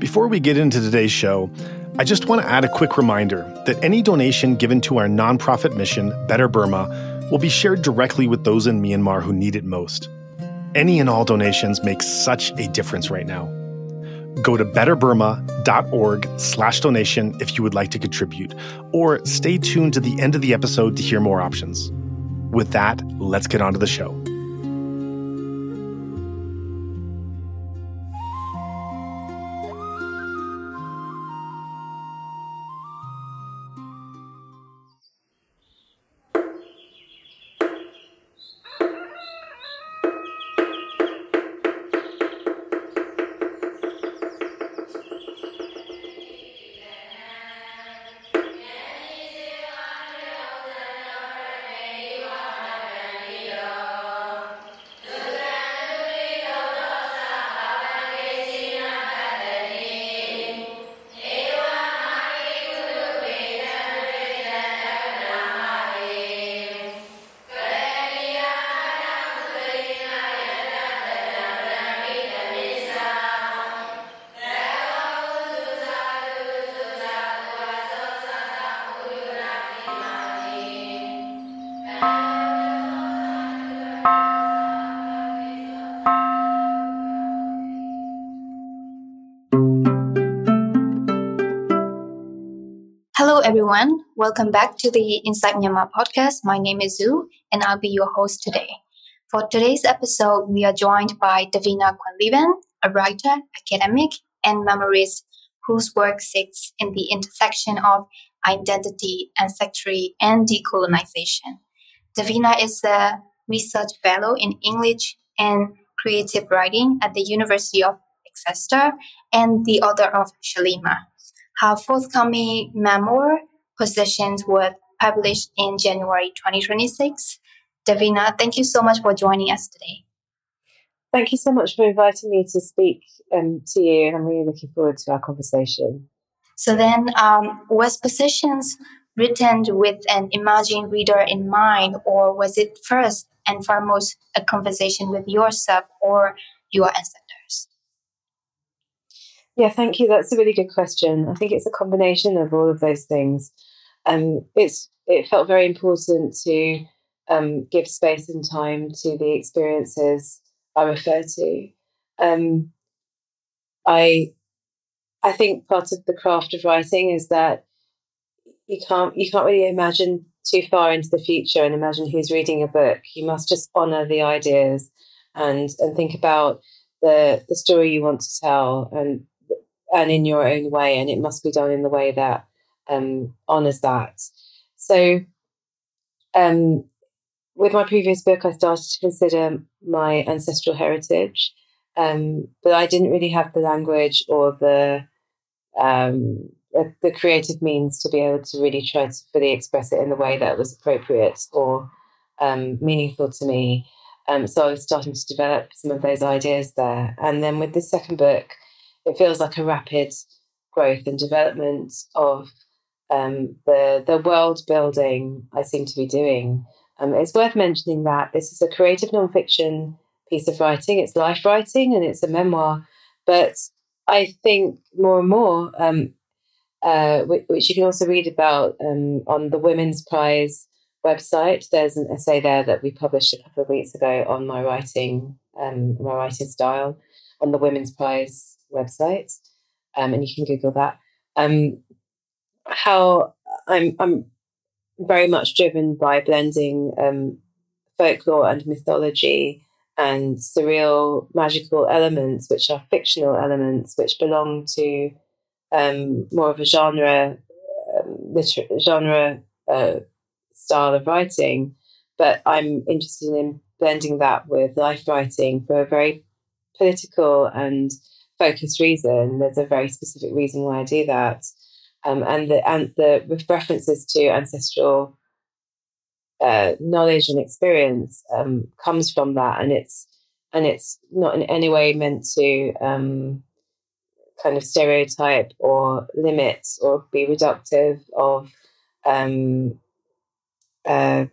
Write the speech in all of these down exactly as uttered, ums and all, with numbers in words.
Before we get into today's show, I just want to add a quick reminder that any donation given to our nonprofit mission, Better Burma, will be shared directly with those in Myanmar who need it most. Any and all donations make such a difference right now. Go to betterburma.org slash donation if you would like to contribute, or stay tuned to the end of the episode to hear more options. With that, let's get on to the show. Hello, everyone. Welcome back to the Inside Myanmar podcast. My name is Zhu, and I'll be your host today. For today's episode, we are joined by Davina Quanlivan, a writer, academic, and memorist whose work sits in the intersection of identity, ancestry, and decolonization. Davina is a research fellow in English and creative writing at the University of Exeter and the author of Shalima. Her forthcoming memoir, Possessions, was published in January twenty twenty-six. Davina, thank you so much for joining us today. Thank you so much for inviting me to speak um, to you, and I'm really looking forward to our conversation. So then, um, was Possessions written with an imagined reader in mind, or was it first and foremost a conversation with yourself or your ancestors? Yeah, thank you. That's a really good question. I think it's a combination of all of those things. Um, it's it felt very important to um, give space and time to the experiences I refer to. Um, I I think part of the craft of writing is that you can't you can't really imagine too far into the future and imagine who's reading a book. You must just honour the ideas and and think about the the story you want to tell and and in your own way, and it must be done in the way that um, honours that. So um, with my previous book, I started to consider my ancestral heritage, um, but I didn't really have the language or the um, the creative means to be able to really try to fully express it in the way that was appropriate or um, meaningful to me. Um, so I was starting to develop some of those ideas there. And then with the second book, it feels like a rapid growth and development of um, the the world building I seem to be doing. Um, it's worth mentioning that this is a creative nonfiction piece of writing. It's life writing and it's a memoir. But I think more and more, um, uh, which you can also read about um, on the Women's Prize website. There's an essay there that we published a couple of weeks ago on my writing, um, my writing style on the Women's Prize website, um, and you can Google that. Um, how I'm I'm very much driven by blending um, folklore and mythology and surreal magical elements, which are fictional elements, which belong to um, more of a genre um, liter- genre uh, style of writing. But I'm interested in blending that with life writing for a very political and focused reason. There's a very specific reason why I do that, um, and the and the references to ancestral uh, knowledge and experience um, comes from that, and it's and it's not in any way meant to um, kind of stereotype or limit or be reductive of um, uh,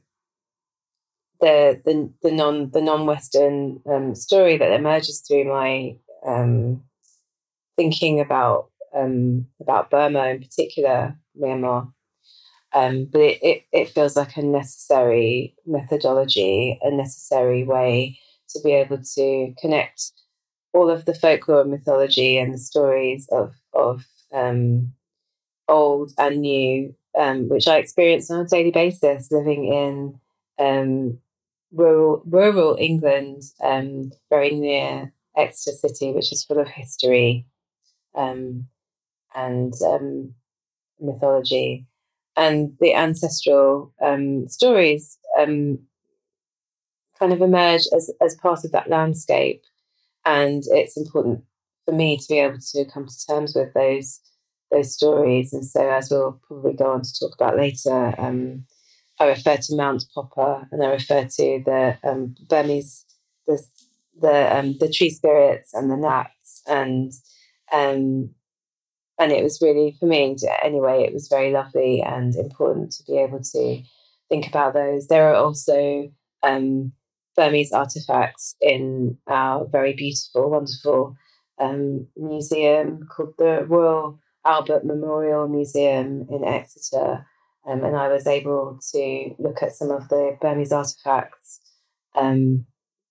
the the the non the non Western um, story that emerges through my um, thinking about um, about Burma in particular, Myanmar. Um, but it, it, it feels like a necessary methodology, a necessary way to be able to connect all of the folklore and mythology and the stories of of um, old and new, um, which I experience on a daily basis, living in um, rural rural England, um, very near Exeter City, which is full of history um, and um, mythology. And the ancestral um, stories um, kind of emerge as, as part of that landscape. And it's important for me to be able to come to terms with those those stories. And so, as we'll probably go on to talk about later, um, I refer to Mount Popper, and I refer to the um, Burmese, the the um, the tree spirits and the nats, and um, and it was really, for me anyway, it was very lovely and important to be able to think about those. There are also um, Burmese artifacts in our very beautiful, wonderful um, museum called the Royal Albert Memorial Museum in Exeter. Um, and I was able to look at some of the Burmese artifacts, um,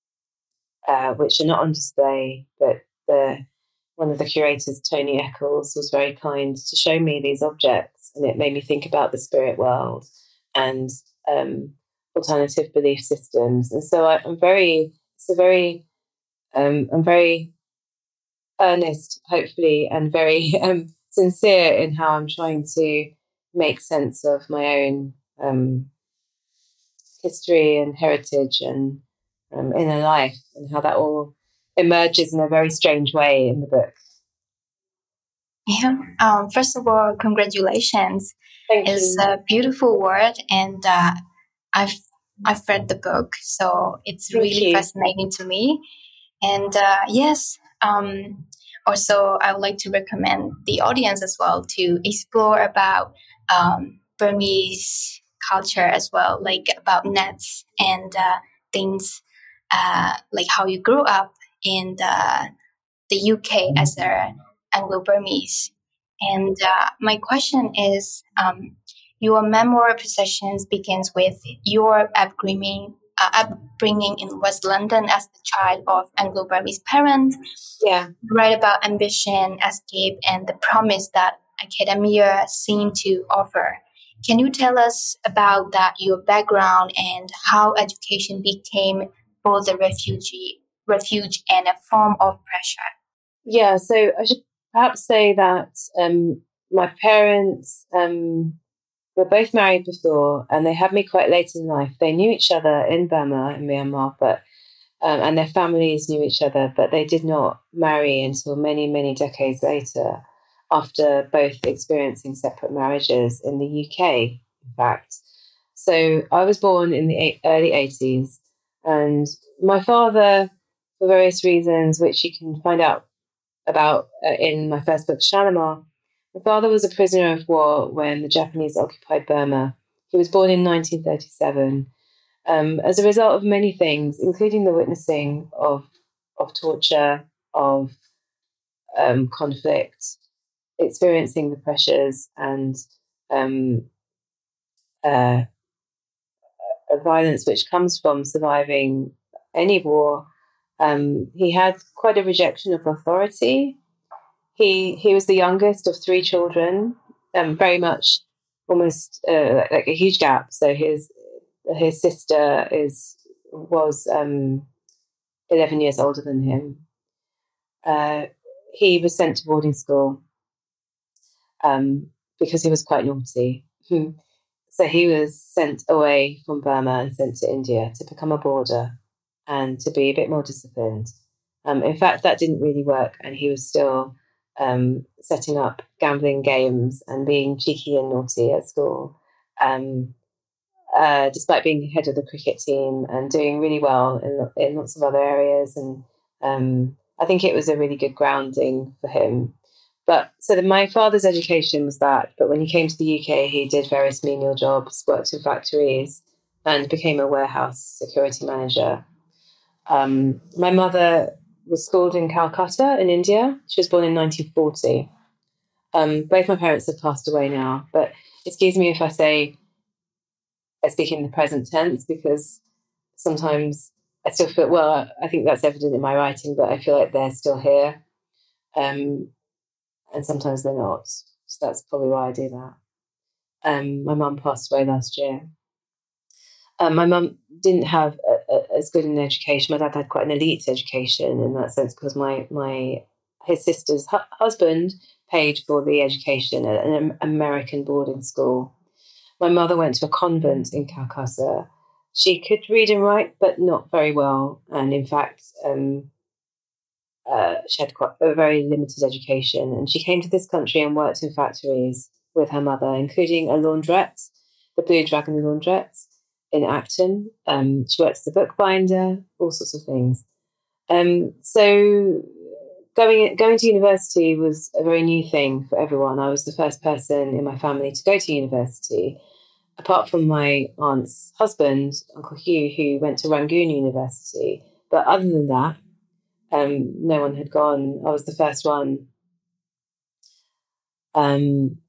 uh, which are not on display, but the one of the curators, Tony Eccles, was very kind to show me these objects, and it made me think about the spirit world and um, alternative belief systems. And so I, I'm very, it's a very, um, I'm very earnest, hopefully, and very um, sincere in how I'm trying to make sense of my own um, history and heritage and um, inner life, and how that all emerges in a very strange way in the book. Yeah. Um, first of all, congratulations. Thank It's you. a beautiful word, and uh, I've I've read the book, so it's Thank really you. fascinating to me. And uh, yes, um, also I would like to recommend the audience as well to explore about um, Burmese culture as well, like about nets and uh, things uh, like how you grew up in the the U K as a Anglo-Burmese. And uh, my question is, um, your memoir possessions begins with your upbringing, uh, upbringing in West London as the child of Anglo-Burmese parents. Yeah. You write about ambition, escape, and the promise that academia seemed to offer. Can you tell us about that, your background, and how education became both a refugee, refuge and a form of pressure? Yeah, so I should perhaps say that um, my parents um, were both married before, and they had me quite late in life. They knew each other in Burma, in Myanmar, but um, and their families knew each other, but they did not marry until many, many decades later, after both experiencing separate marriages in the U K, in fact. So I was born in the eight, early eighties, and my father, for various reasons, which you can find out about uh, in my first book, Shalimar. My father was a prisoner of war when the Japanese occupied Burma. He was born in nineteen thirty-seven. Um, as a result of many things, including the witnessing of of torture, of um, conflict, experiencing the pressures and um, uh, violence which comes from surviving any war, um, he had quite a rejection of authority. He he was the youngest of three children, um, very much almost uh, like a huge gap. So his his sister is was um, eleven years older than him. Uh, he was sent to boarding school um, because he was quite naughty. So he was sent away from Burma and sent to India to become a boarder and to be a bit more disciplined. Um, in fact, that didn't really work, and he was still um, setting up gambling games and being cheeky and naughty at school, um, uh, despite being head of the cricket team and doing really well in, in lots of other areas. And um, I think it was a really good grounding for him. But so the, my father's education was that, but when he came to the U K, he did various menial jobs, worked in factories, and became a warehouse security manager. Um, my mother was schooled in Calcutta in India. She was born in nineteen forty. Um, both my parents have passed away now, but excuse me if I say I speak in the present tense, because sometimes I still feel, well, I think that's evident in my writing, but I feel like they're still here. Um, and sometimes they're not. So that's probably why I do that. Um, my mum passed away last year. Um, my mum didn't have a, a, as good an education. My dad had quite an elite education in that sense, because my, my his sister's hu- husband paid for the education at an American boarding school. My mother went to a convent in Calcutta. She could read and write, but not very well. And in fact, um, uh, she had quite a very limited education. And she came to this country and worked in factories with her mother, including a laundrette, the Blue Dragon laundrette in Acton. Um, she worked as a bookbinder, all sorts of things. Um, so going going to university was a very new thing for everyone. I was the first person in my family to go to university, apart from my aunt's husband, Uncle Hugh, who went to Rangoon University. But other than that, um, no one had gone. I was the first one. Um,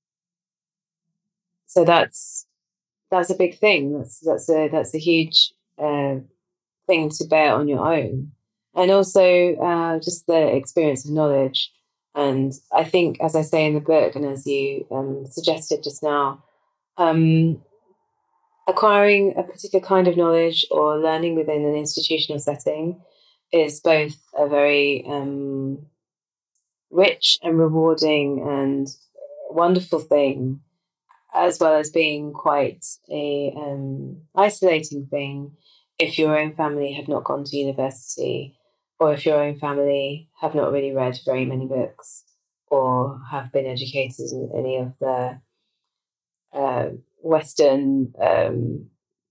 so that's that's a big thing. That's that's a that's a huge uh, thing to bear on your own, and also uh, just the experience of knowledge. And I think, as I say in the book, and as you um, suggested just now, um, acquiring a particular kind of knowledge or learning within an institutional setting is both a very um, rich and rewarding and wonderful thing, as well as being quite a um, isolating thing if your own family have not gone to university, or if your own family have not really read very many books or have been educated in any of the uh, Western um,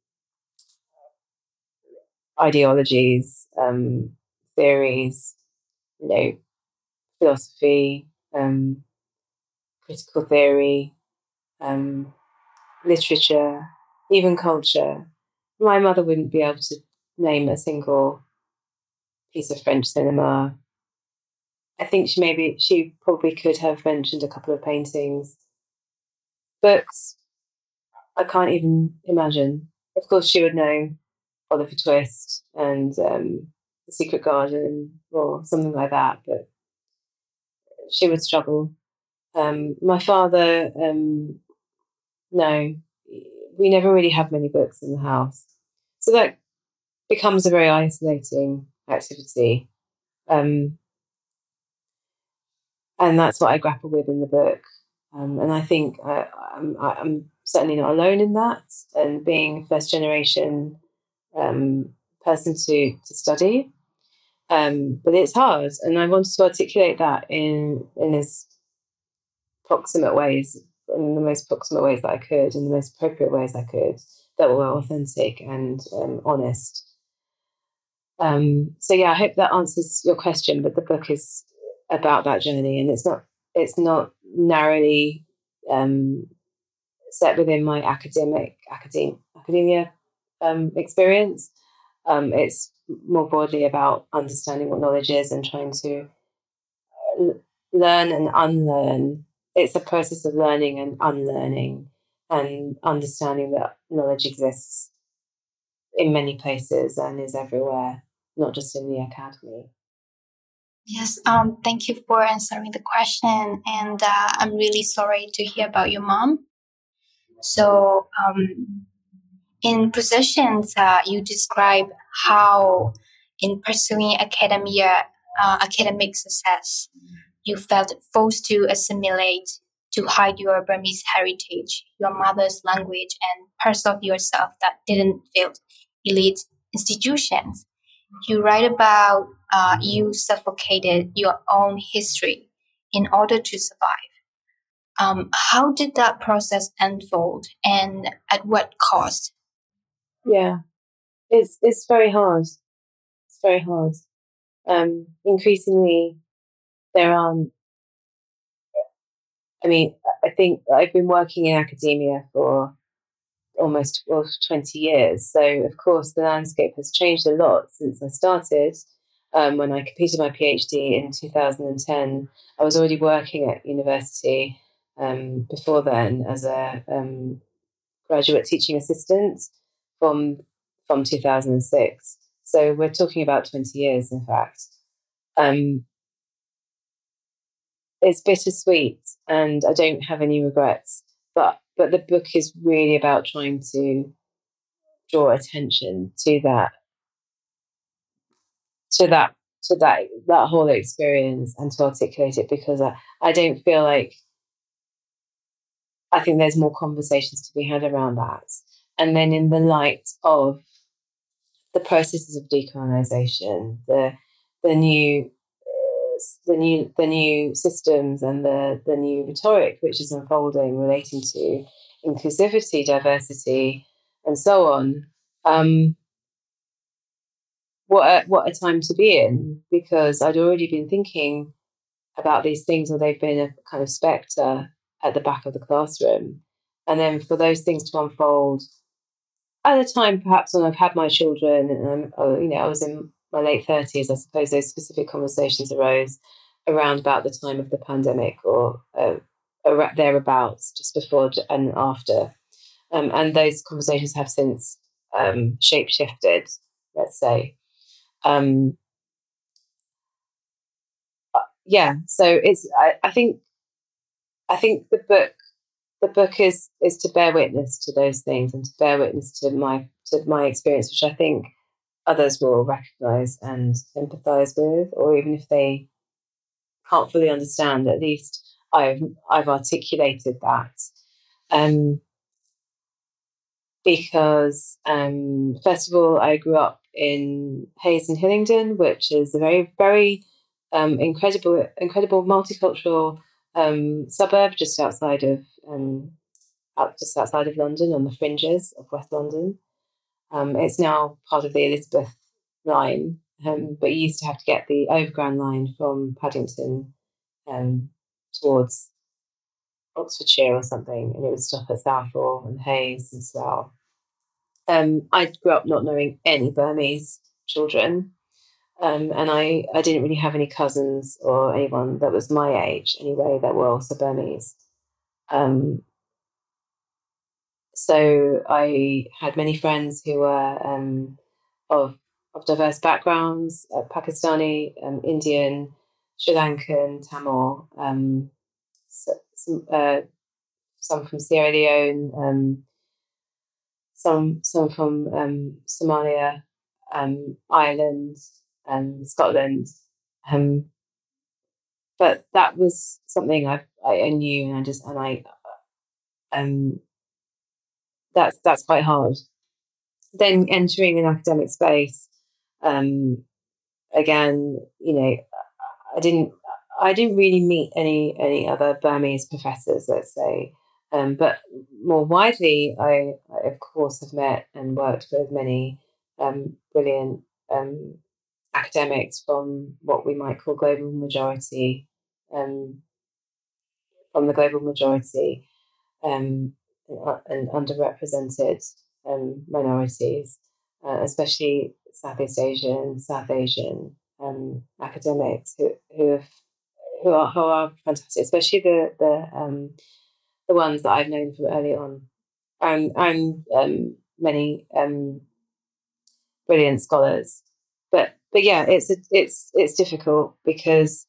ideologies, um, theories, you know, philosophy, um, critical theory, um, literature, even culture. My mother wouldn't be able to name a single piece of French cinema. I think she maybe she probably could have mentioned a couple of paintings. Books, I can't even imagine. Of course, she would know Oliver Twist and um, The Secret Garden or something like that, but she would struggle. Um, my father, um, no, we never really had many books in the house. So that becomes a very isolating activity. Um, and that's what I grapple with in the book. Um, and I think I, I'm, I'm certainly not alone in that. And being first generation um, person to, to study, um, but it's hard. And I wanted to articulate that in in as proximate ways, in the most proximate ways that I could, in the most appropriate ways I could, that were authentic and um, honest. Um, so yeah, I hope that answers your question. But the book is about that journey, and it's not it's not narrowly um, set within my academic academia academia um, experience. Um, it's more broadly about understanding what knowledge is and trying to learn and unlearn. It's a process of learning and unlearning and understanding that knowledge exists in many places and is everywhere, not just in the academy. Yes, um, thank you for answering the question. And uh, I'm really sorry to hear about your mom. So, um, in Possessions, uh, you describe how in pursuing academia, uh, academic success, you felt forced to assimilate, to hide your Burmese heritage, your mother's language, and parts of yourself that didn't fit elite institutions. You write about uh, you suffocated your own history in order to survive. Um, how did that process unfold, and at what cost? Yeah, it's it's very hard. It's very hard. Um, increasingly, there are. I mean, I think I've been working in academia for almost well, twenty years. So, of course, the landscape has changed a lot since I started. um, when I completed my PhD in two thousand ten. I was already working at university um, before then as a um, graduate teaching assistant from from two thousand six. So we're talking about twenty years, in fact. Um, it's bittersweet, and I don't have any regrets. But but the book is really about trying to draw attention to that, to that, to that that whole experience, and to articulate it, because I, I don't feel like, I think there's more conversations to be had around that. And then in the light of the processes of decolonisation, the the new the new the new systems and the, the new rhetoric which is unfolding relating to inclusivity, diversity, and so on. Um, what a, what a time to be in, because I'd already been thinking about these things, or they've been a kind of spectre at the back of the classroom. And then for those things to unfold at a time, perhaps when I've had my children, and I'm, you know, I was in my late thirties, I suppose those specific conversations arose around about the time of the pandemic, or uh, thereabouts, just before and after. Um, and those conversations have since um, shape-shifted, let's say. Um, yeah, so it's. I, I think. I think the book, the book is is to bear witness to those things, and to bear witness to my to my experience, which I think others will recognise and empathise with, or even if they can't fully understand, at least I've I've articulated that. Um, because um, first of all, I grew up in Hayes and Hillingdon, which is a very very um, incredible incredible multicultural um, suburb just outside of um, out just outside of London, on the fringes of West London. Um, it's now part of the Elizabeth line, um, but you used to have to get the Overground line from Paddington um, towards Oxfordshire or something, and it would stop at Southall and Hayes and Slough. Um, I grew up not knowing any Burmese children, um, and I, I didn't really have any cousins or anyone that was my age anyway that were also Burmese. Um, so I had many friends who were um, of of diverse backgrounds: uh, Pakistani, um, Indian, Sri Lankan, Tamil, um, so, some, uh, some from Sierra Leone, um, some some from um, Somalia, um, Ireland, and Scotland. Um, but that was something I I knew, and I just and I um that's that's quite hard. Then entering an academic space, um, again, you know, I didn't I didn't really meet any any other Burmese professors, let's say. Um, but more widely, I, I of course have met and worked with many um, brilliant um, academics from what we might call global majority, um, from the global majority, um, and, and underrepresented um, minorities, uh, especially Southeast Asian, South Asian um, academics who who have who are who are fantastic, especially the the um, the ones that I've known from early on, and and um, many um, brilliant scholars. But but yeah, it's a, it's it's difficult because,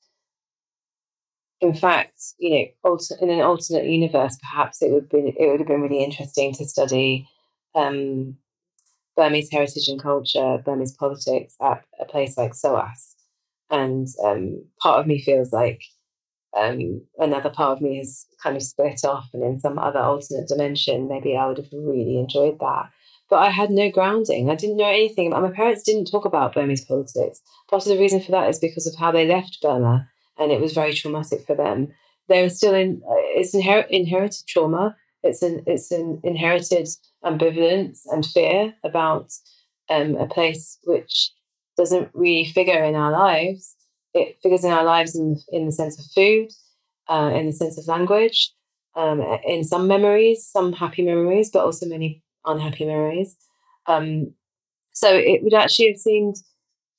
in fact, you know, alter, in an alternate universe, perhaps it would be it would have been really interesting to study um, Burmese heritage and culture, Burmese politics at a place like SOAS, and um, part of me feels like um, another part of me is kind of split off, and in some other alternate dimension, maybe I would have really enjoyed that. But I had no grounding. I didn't know anything about. My parents didn't talk about Burmese politics. Part of the reason for that is because of how they left Burma, and it was very traumatic for them. They were still in. It's inher- inherited trauma. It's an it's an inherited ambivalence and fear about um, a place which doesn't really figure in our lives. It figures in our lives in in the sense of food, uh, in the sense of language, um, in some memories, some happy memories, but also many unhappy memories. Um, so it would actually have seemed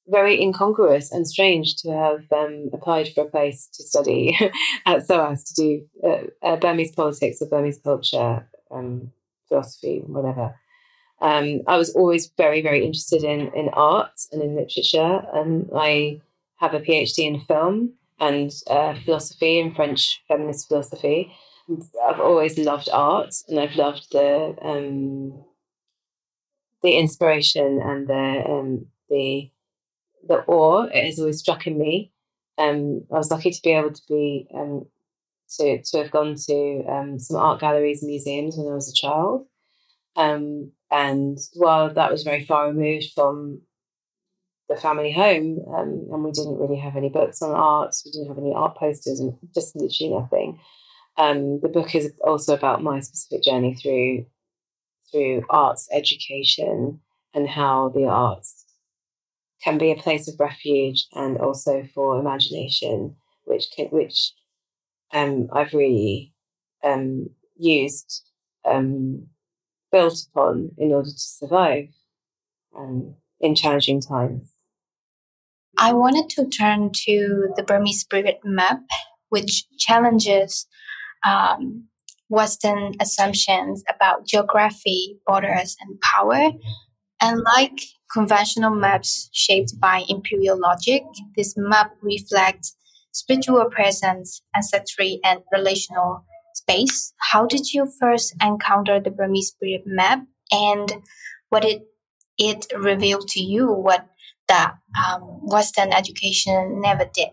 very incongruous and strange to have um, applied for a place to study at SOAS to do uh, uh, Burmese politics or Burmese culture, um, philosophy, whatever. Um, I was always very, very interested in, in art and in literature. And I have a PhD in film and uh, philosophy and French feminist philosophy. I've always loved art, and I've loved the um, the inspiration and the um, the the awe. It has always struck in me. Um, I was lucky to be able to be um, to to have gone to um, some art galleries and museums when I was a child. Um, and while that was very far removed from the family home, um, and we didn't really have any books on art, we didn't have any art posters, and just literally nothing. Um, the book is also about my specific journey through through arts education and how the arts can be a place of refuge and also for imagination, which can, which um, I've really um, used. Um, built upon in order to survive um, in challenging times. I wanted to turn to the Burmese Spirit Map, which challenges um, Western assumptions about geography, borders, and power. Unlike conventional maps shaped by imperial logic, this map reflects spiritual presence, ancestry, and relational space. How did you first encounter the Burmese Spirit Map, and what did it reveal to you what the um, Western education never did?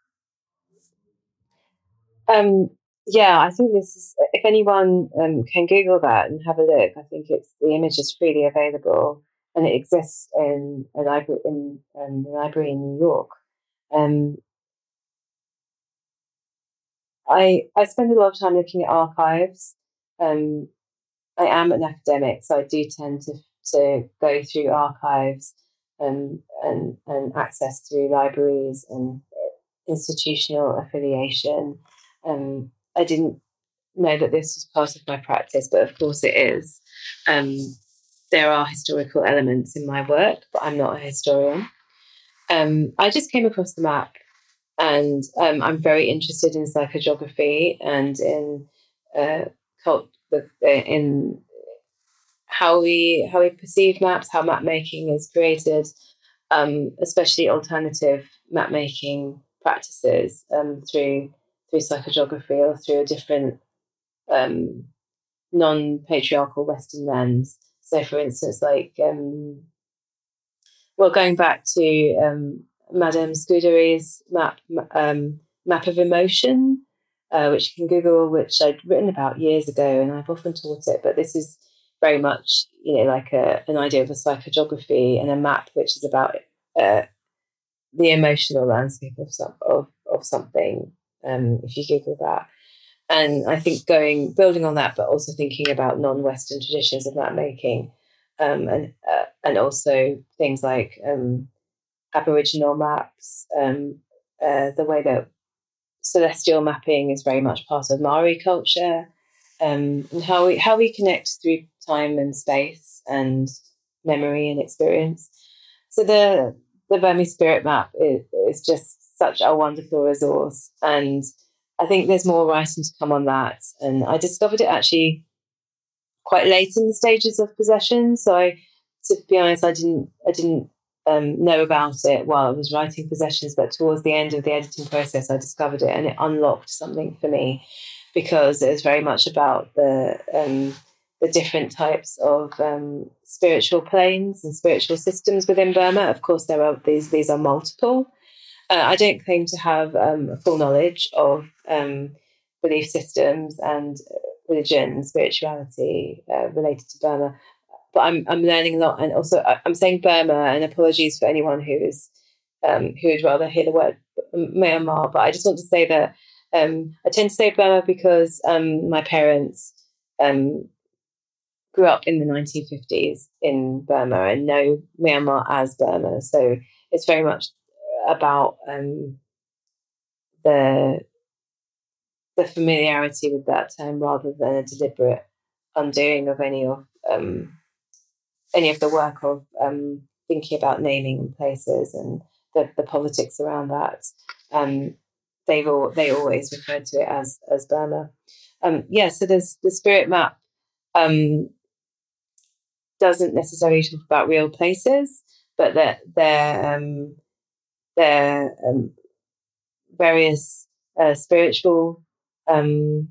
Um, yeah, I think this is, if anyone um, can Google that and have a look, I think it's the image is freely available and it exists in a library in um, the library in New York. Um, I I spend a lot of time looking at archives. Um, I am an academic, so I do tend to to go through archives and and and access through libraries and institutional affiliation. Um, I didn't know that this was part of my practice, but of course it is. Um, there are historical elements in my work, but I'm not a historian. Um, I just came across the map, and um, I'm very interested in psychogeography and in uh, cult, in how we how we perceive maps, how map making is created, um, especially alternative map making practices um, through through psychogeography or through a different um, non-patriarchal Western lens. So, for instance, like um, well, going back to um, Madame Scuderi's map um, map of emotion, uh, which you can Google, which I'd written about years ago, and I've often taught it. But this is very much, you know, like a, an idea of a psychogeography and a map, which is about uh, the emotional landscape of some of of something. Um, if you Google that, and I think going building on that, but also thinking about non-Western traditions of map making, um, and uh, and also things like um, Aboriginal maps, um, uh, the way that celestial mapping is very much part of Maori culture, um, and how we how we connect through time and space and memory and experience. So the the Burmese Spirit Map is, is just such a wonderful resource, and I think there's more writing to come on that. And I discovered it actually quite late in the stages of possession. So I, to be honest, I didn't I didn't um, know about it while I was writing Possessions, but towards the end of the editing process, I discovered it, and it unlocked something for me because it was very much about the um, the different types of um, spiritual planes and spiritual systems within Burma. Of course, there are these these are multiple. Uh, I don't claim to have um, a full knowledge of um, belief systems and religion and spirituality uh, related to Burma, but I'm I'm learning a lot. And also, I'm saying Burma, and apologies for anyone who is um, who would rather hear the word Myanmar. But I just want to say that um, I tend to say Burma because um, my parents um, grew up in the nineteen fifties in Burma and know Myanmar as Burma. So it's very much about um, the the familiarity with that term rather than a deliberate undoing of any of um, any of the work of um, thinking about naming places and the, the politics around that, um, they've all, they always referred to it as as Burma. Um, yeah, so there's the spirit map um, doesn't necessarily talk about real places, but that they're um, they're um, various uh, spiritual um,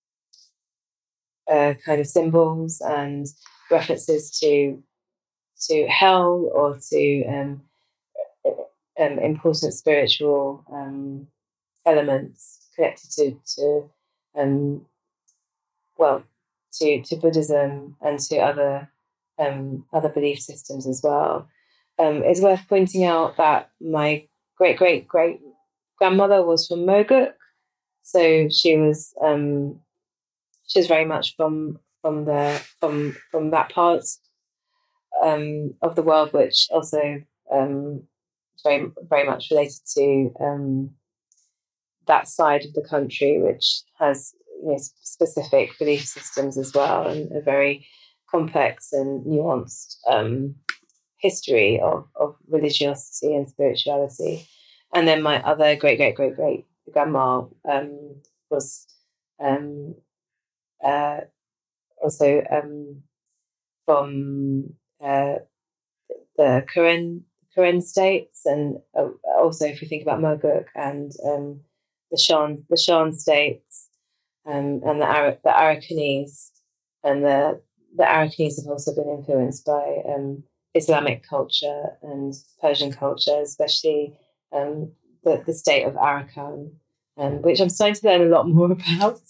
uh, kind of symbols and references to to hell or to um, um, important spiritual um, elements connected to to um, well to to Buddhism and to other um, other belief systems as well. Um, it's worth pointing out that my great great great grandmother was from Moguk, so she was um, she was very much from from the from from that part um, of the world, which also um, very very much related to um, that side of the country, which has, you know, specific belief systems as well, and a very complex and nuanced um, history of, of religiosity and spirituality. And then my other great great great great grandma um, was um, uh, also um, from uh, the Karen Karen states, and uh, also if you think about Moguk and um, the Shan the Shan states, um, and the Ara- the Arakanese, and the the Arakanese have also been influenced by um, Islamic culture and Persian culture, especially um, the the state of Arakan, um, which I'm starting to learn a lot more about.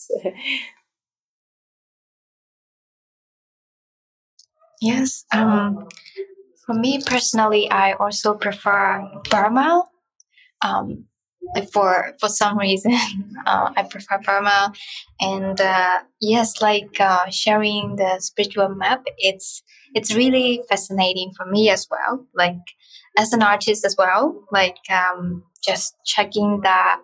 Yes. Um, for me personally, I also prefer Burma. Um, like for for some reason, uh, I prefer Burma, and uh, yes, like uh, sharing the spiritual map, it's it's really fascinating for me as well. Like as an artist as well, like um, just checking that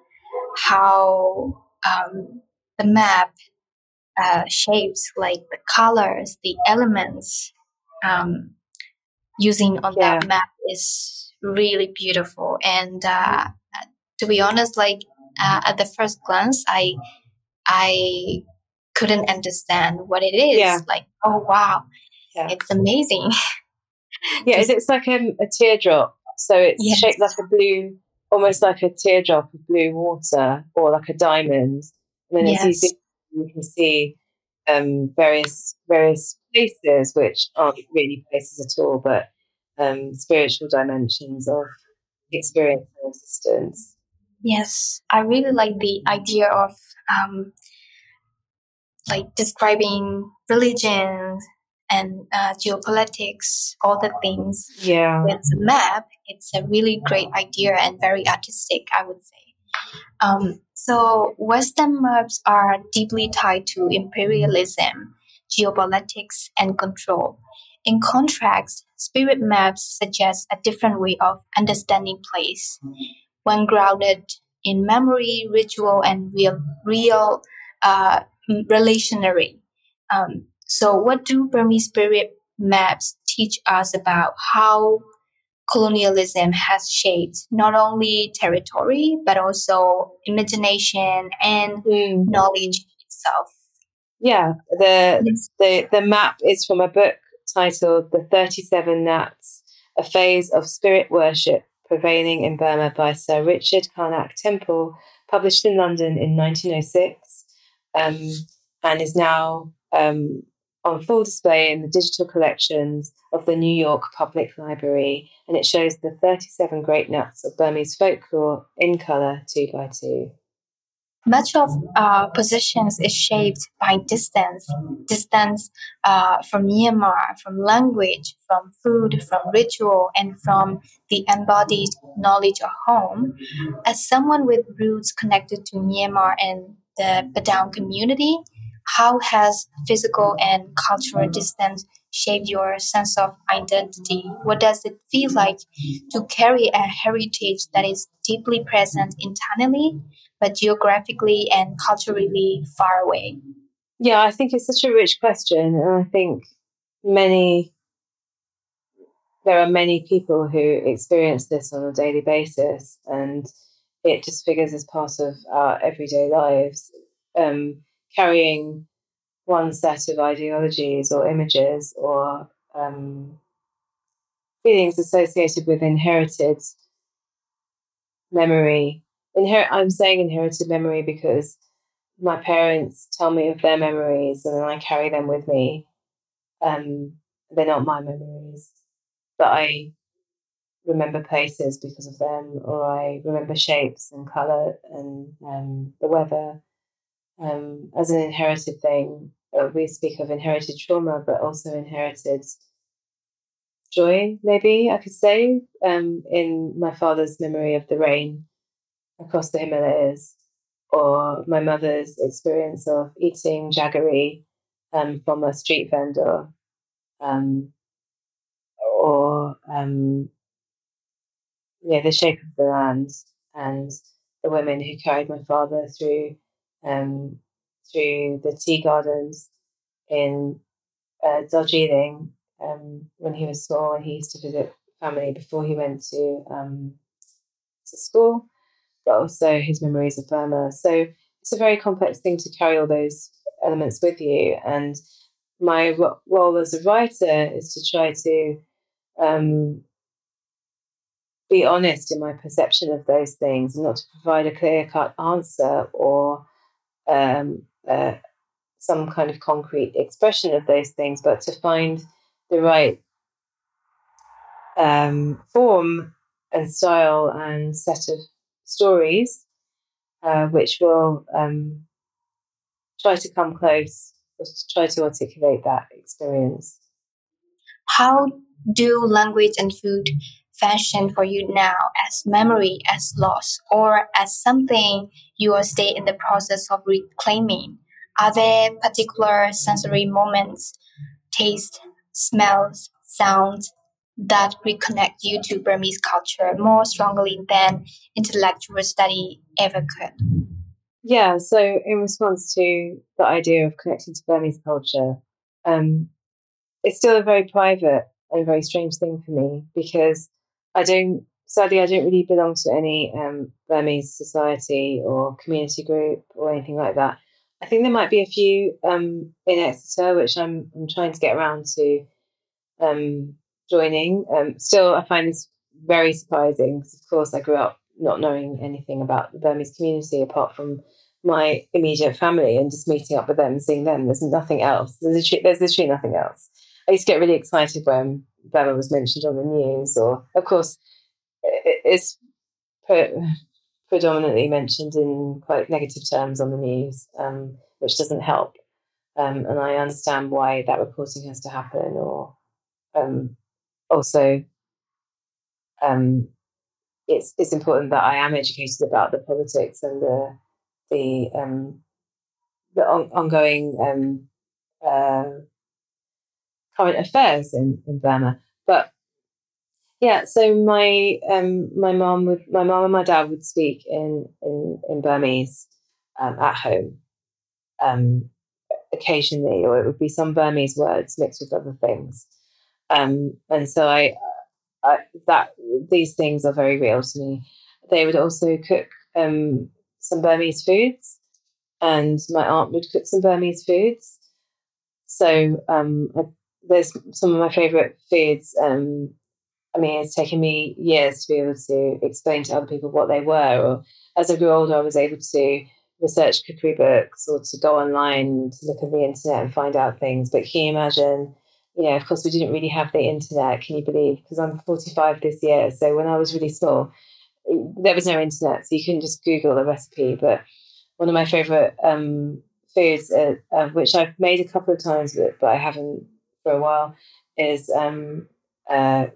how um, the map uh, shapes, like the colors, the elements um, using on Yeah. that map is really beautiful. And uh, to be honest, like uh, at the first glance, I I couldn't understand what it is. Yeah. Like, oh wow, Yeah. it's amazing. Yeah, Just- it's like a, a teardrop. So it's Yes. shaped like a blue, almost like a teardrop of blue water, or like a diamond. And then it's Yes. easy, you can see um, various various places, which aren't really places at all, but um, spiritual dimensions of experience and existence. Yes, I really like the idea of um, like describing religion and uh, geopolitics, all the things Yeah. with a map. It's a really great idea and very artistic, I would say. Um, so Western maps are deeply tied to imperialism, geopolitics, and control. In contrast, spirit maps suggest a different way of understanding place, one grounded in memory, ritual, and real, real uh, relationary. Um, so, what do Burmese spirit maps teach us about how colonialism has shaped not only territory but also imagination and Mm. knowledge itself? Yeah, the Yes. the the map is from a book titled "The Thirty-Seven Nats: A Phase of Spirit Worship Prevailing in Burma" by Sir Richard Carnac Temple, published in London in nineteen oh six, um, and is now um, on full display in the digital collections of the New York Public Library, and it shows the thirty-seven great nats of Burmese folklore in colour, two by two. Much of uh, positions is shaped by distance, distance uh, from Myanmar, from language, from food, from ritual, and from the embodied knowledge of home. As someone with roots connected to Myanmar and the Padang community, how has physical and cultural distance shaped your sense of identity? What does it feel like to carry a heritage that is deeply present internally, but geographically and culturally far away? Yeah, I think it's such a rich question, and I think many there are many people who experience this on a daily basis, and it just figures as part of our everyday lives, um, carrying one set of ideologies or images or um, feelings associated with inherited memory. Inher- I'm saying inherited memory because my parents tell me of their memories and then I carry them with me. Um, they're not my memories, but I remember places because of them, or I remember shapes and colour and um, the weather um, as an inherited thing. Uh, we speak of inherited trauma, but also inherited joy, maybe I could say, um, in my father's memory of the rain across the Himalayas, or my mother's experience of eating jaggery um, from a street vendor, um, or um, yeah, the shape of the land and the women who carried my father through um, through the tea gardens in uh, Darjeeling um, when he was small, and he used to visit family before he went to um, to school, but also his memories of Burma. So it's a very complex thing to carry all those elements with you. And my ro- role as a writer is to try to um, be honest in my perception of those things, and not to provide a clear-cut answer or um, uh, some kind of concrete expression of those things, but to find the right um, form and style and set of stories uh, which will um, try to come close, or try to articulate that experience. How do language and food function for you now, as memory, as loss, or as something you are still in the process of reclaiming? Are there particular sensory moments, taste, smells, sounds that reconnect you to Burmese culture more strongly than intellectual study ever could? Yeah, so in response to the idea of connecting to Burmese culture, um, it's still a very private and very strange thing for me, because I don't, sadly, I don't really belong to any um, Burmese society or community group or anything like that. I think there might be a few um, in Exeter, which I'm, I'm trying to get around to um, joining. Um, still, I find this very surprising because, of course, I grew up not knowing anything about the Burmese community apart from my immediate family and just meeting up with them and seeing them. There's nothing else. There's literally, there's literally nothing else. I used to get really excited when Burma was mentioned on the news, or, of course, it's pre- predominantly mentioned in quite negative terms on the news, um, which doesn't help. Um, and I understand why that reporting has to happen, or um, also um, it's it's important that I am educated about the politics and the the um, the on- ongoing um, uh, current affairs in, in Burma. But yeah, so my um, my mom would my mom and my dad would speak in in, in Burmese um, at home um, occasionally, or it would be some Burmese words mixed with other things. Um, and so I, I that these things are very real to me. They would also cook um, some Burmese foods, and my aunt would cook some Burmese foods. So um, I, there's some of my favourite foods. Um, I mean, it's taken me years to be able to explain to other people what they were. Or as I grew older, I was able to research cookery books or to go online to look at the internet and find out things. But can you imagine? You know, of course, we didn't really have the internet. Can you believe? Because I'm forty-five this year. So when I was really small, there was no internet, so you couldn't just Google the recipe. But one of my favourite um, foods, uh, uh, which I've made a couple of times, but, but I haven't for a while, is um, uh,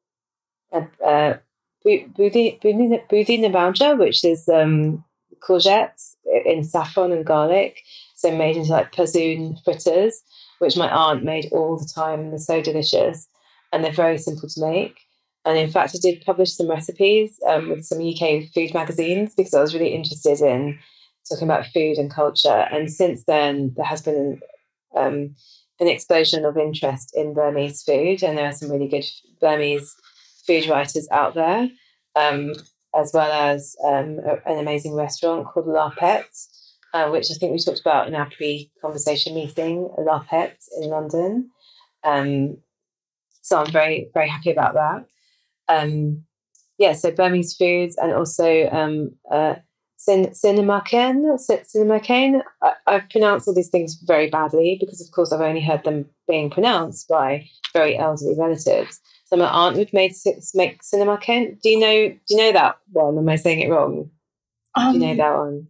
uh, Budi Nabanja, which is um, courgettes in saffron and garlic, so made into like pazoon fritters, which my aunt made all the time. They're so delicious, and they're very simple to make. And in fact, I did publish some recipes um, with some U K food magazines because I was really interested in talking about food and culture. And since then, there has been um, an explosion of interest in Burmese food, and there are some really good Burmese food writers out there, um, as well as um, a, an amazing restaurant called La Pet, uh, which I think we talked about in our pre-conversation meeting, La Pet in London. Um, so I'm very, very happy about that. Um, yeah, so Burmese foods, and also um, uh, Sin- Cinemaken, Cinemaken. I, I've pronounced all these things very badly because, of course, I've only heard them being pronounced by very elderly relatives. So my aunt would make make Cinemaken. Do you know? Do you know that one? Am I saying it wrong? Um, do you know that one?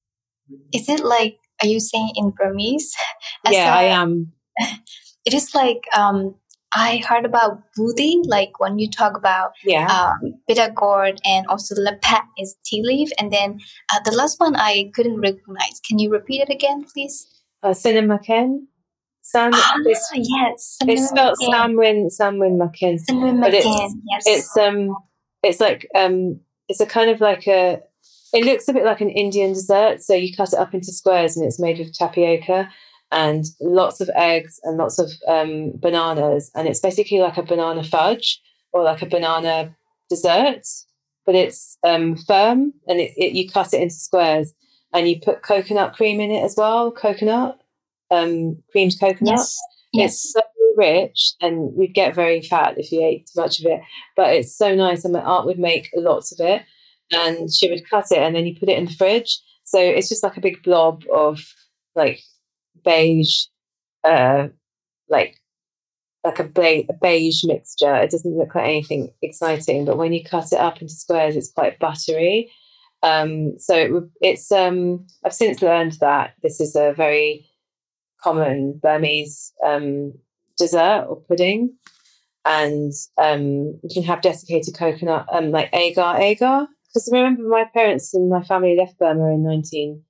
Is it like? Are you saying in Burmese? Yeah, a, I am. It is like um, I heard about budi, like when you talk about yeah. um, bitter gourd, and also lepet is tea leaf, and then uh, the last one I couldn't recognize. Can you repeat it again, please? Uh, Cinemaken. Sam, ah, it's, yes, it's spelled Samwin Samwin Makin, but it's yes. it's um it's like um it's a kind of like a it looks a bit like an Indian dessert. So you cut it up into squares, and it's made with tapioca and lots of eggs and lots of um, bananas, and it's basically like a banana fudge or like a banana dessert, but it's um, firm, and it, it you cut it into squares, and you put coconut cream in it as well. Coconut. Um, creamed coconut. Yes. Yes. It's so rich, and you'd get very fat if you ate too much of it. But it's so nice, and my aunt would make lots of it, and she would cut it, and then you put it in the fridge. So it's just like a big blob of like beige, uh, like like a, be- a beige mixture. It doesn't look like anything exciting, but when you cut it up into squares, it's quite buttery. Um, so it, it's um, I've since learned that this is a very common Burmese um, dessert or pudding, and um, you can have desiccated coconut, um, like agar agar. Because I remember my parents and my family left Burma in nineteen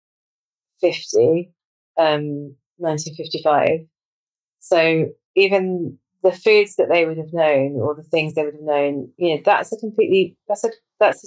fifty, um, nineteen fifty-five. So even the foods that they would have known, or the things they would have known, you know, that's a completely that's a that's a,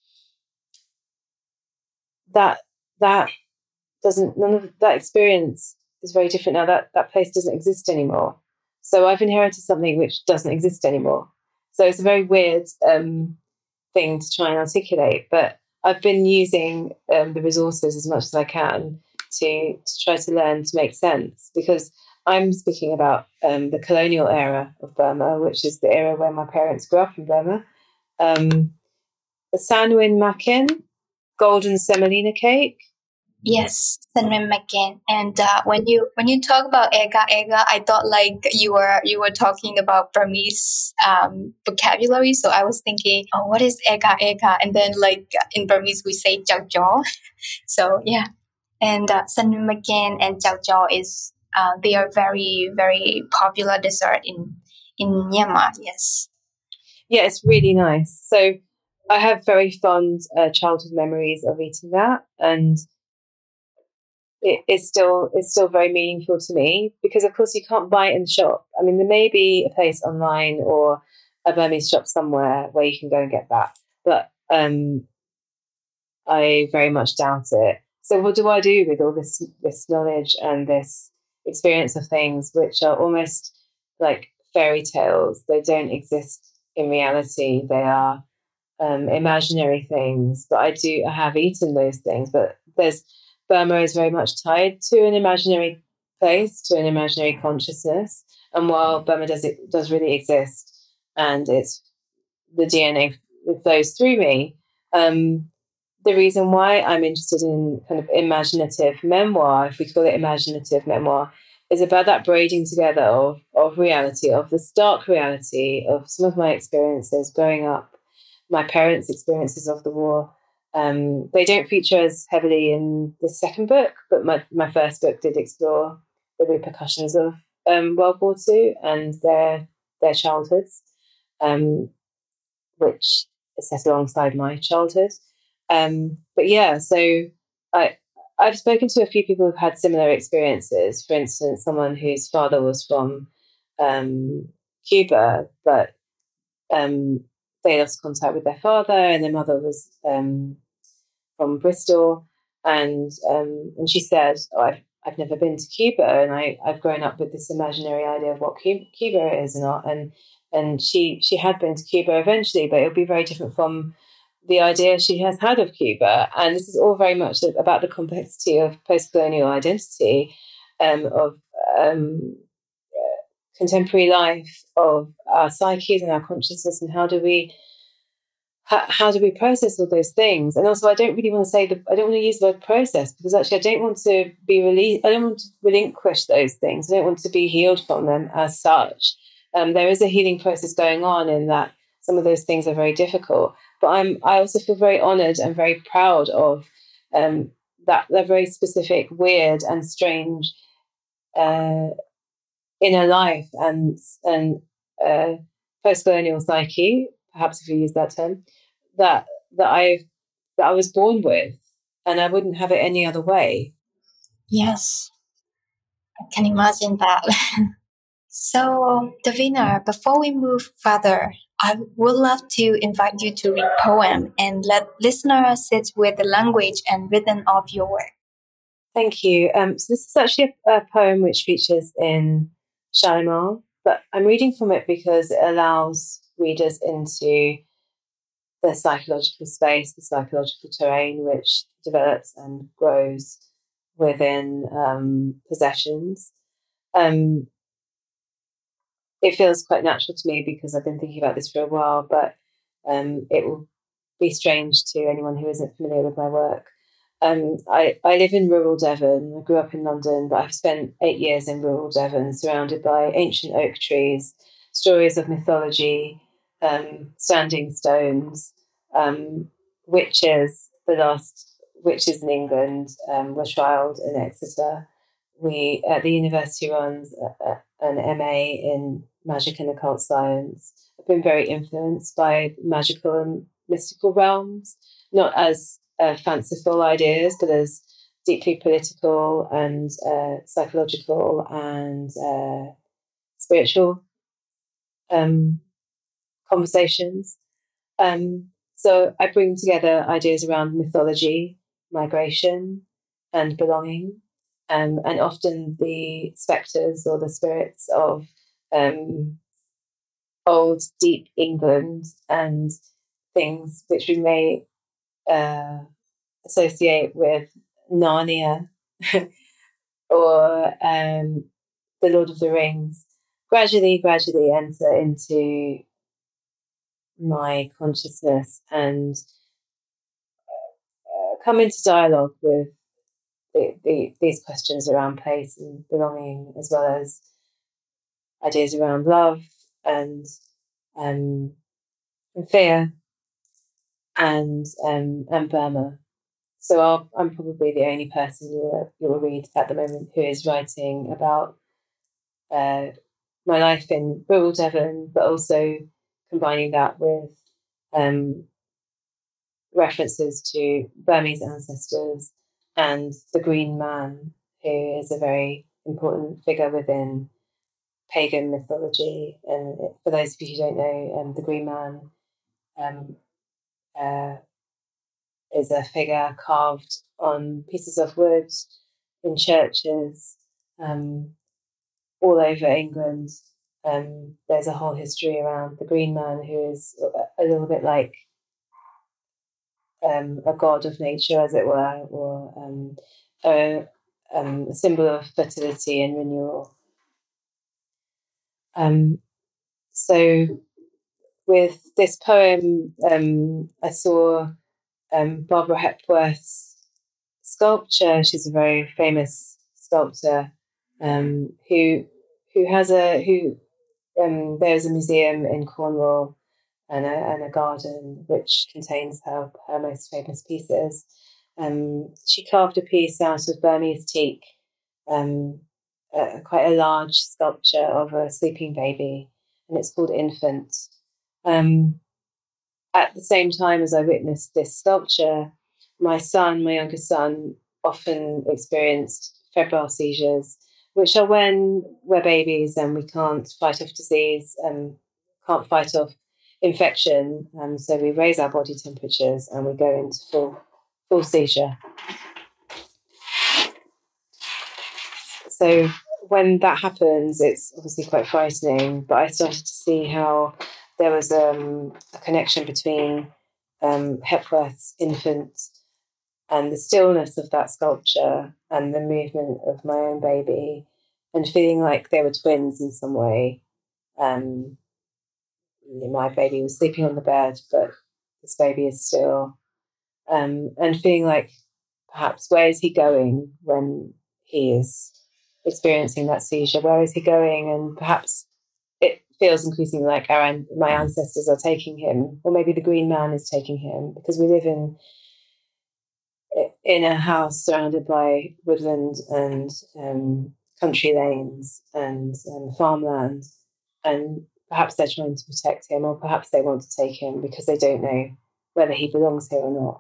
that that doesn't none of that experience is very different now. That that place doesn't exist anymore. So I've inherited something which doesn't exist anymore. So it's a very weird um, thing to try and articulate. But I've been using um, the resources as much as I can to, to try to learn to make sense, because I'm speaking about um, the colonial era of Burma, which is the era where my parents grew up in Burma. Um, the Sanwin Makin, golden semolina cake. Yes, Sanwin Makin. And uh, when you when you talk about ega ega, I thought like you were you were talking about Burmese um, vocabulary. So I was thinking, oh, what is ega ega? And then like in Burmese we say chao chao. So yeah, and uh, Sanwin Makin and chao chao is uh, they are very very popular dessert in in Myanmar. Yes. Yeah, it's really nice. So I have very fond uh, childhood memories of eating that, and it, it's still it's still very meaningful to me, because of course you can't buy it in the shop. I mean, there may be a place online or a Burmese shop somewhere where you can go and get that, but um, I very much doubt it. So what do I do with all this this knowledge and this experience of things which are almost like fairy tales? They don't exist in reality. They are um, imaginary things. But I do I have eaten those things. But there's Burma is very much tied to an imaginary place, to an imaginary consciousness. And while Burma does it does really exist, and it's the D N A flows through me. Um, the reason why I'm interested in kind of imaginative memoir, if we call it imaginative memoir, is about that braiding together of, of reality, of the stark reality of some of my experiences growing up, my parents' experiences of the war. Um, they don't feature as heavily in the second book, but my, my first book did explore the repercussions of um, World War Two and their their childhoods, um, which is set alongside my childhood. Um, but yeah, so I, I've spoken to a few people who've had similar experiences. For instance, someone whose father was from um, Cuba, but um, they lost contact with their father, and their mother was um, from Bristol. And um, and she said, oh, I, I've never been to Cuba, and I, I've grown up with this imaginary idea of what Cuba, Cuba is and not. And and she she had been to Cuba eventually, but it'll be very different from the idea she has had of Cuba. And this is all very much about the complexity of post-colonial identity, um, of um, contemporary life, of our psyches and our consciousness, and how do we how, how do we process all those things? And also, I don't really want to say the I don't want to use the word process, because actually I don't want to be released. I don't want to relinquish those things. I don't want to be healed from them as such. Um, there is a healing process going on in that some of those things are very difficult. But I'm I also feel very honoured and very proud of um, that that very specific, weird and strange uh, inner life and and uh, post-colonial psyche, perhaps if you use that term, that that I that I was born with, and I wouldn't have it any other way. Yes, I can imagine that. So, Davina, before we move further, I would love to invite you to read a poem and let listeners sit with the language and rhythm of your work. Thank you. Um, so this is actually a, a poem which features in Shalimar, but I'm reading from it because it allows readers into the psychological space, the psychological terrain, which develops and grows within um, possessions. Um, it feels quite natural to me because I've been thinking about this for a while, but um, it will be strange to anyone who isn't familiar with my work. Um, I, I live in rural Devon. I grew up in London, but I've spent eight years in rural Devon, surrounded by ancient oak trees, stories of mythology, um, standing stones, um, witches. The last witches in England um, were trialled in Exeter. We at the university runs a, a, an M A in magic and occult science. I've been very influenced by magical and mystical realms, not as uh, fanciful ideas, but as deeply political and uh, psychological and uh, spiritual um, conversations. Um, so I bring together ideas around mythology, migration, and belonging. Um, and often the spectres or the spirits of um, old, deep England and things which we may uh, associate with Narnia or um, The Lord of the Rings gradually, gradually enter into my consciousness and uh, come into dialogue with The, the, these questions around place and belonging, as well as ideas around love and um, and fear and um, and Burma. So I'll, I'm probably the only person you'll, you'll read at the moment who is writing about uh, my life in rural Devon, but also combining that with um, references to Burmese ancestors and the Green Man, who is a very important figure within pagan mythology. And for those of you who don't know, um, the Green Man um, uh, is a figure carved on pieces of wood in churches um, all over England. Um, there's a whole history around the Green Man, who is a little bit like um, a god of nature, as it were, or um, a, um, a symbol of fertility and renewal. Um, so with this poem, um, I saw um, Barbara Hepworth's sculpture. She's a very famous sculptor um, who who has a who um, there's a museum in Cornwall and a, and a garden which contains her her most famous pieces. Um, she carved a piece out of Burmese teak, um, a, quite a large sculpture of a sleeping baby, and it's called Infant. Um, at the same time as I witnessed this sculpture, my son, my younger son, often experienced febrile seizures, which are when we're babies and we can't fight off disease and can't fight off infection. Um, so we raise our body temperatures and we go into full, full seizure. so when that happens, it's obviously quite frightening. But I started to see how there was um, a connection between um, Hepworth's infant and the stillness of that sculpture and the movement of my own baby, and feeling like they were twins in some way. Um, my baby was sleeping on the bed, but this baby is still. Um, and feeling like perhaps where is he going when he is experiencing that seizure? Where is he going? And perhaps it feels increasingly like our, my ancestors are taking him, or maybe the Green Man is taking him, because we live in in a house surrounded by woodland and um, country lanes and um, farmland, and perhaps they're trying to protect him, or perhaps they want to take him because they don't know whether he belongs here or not.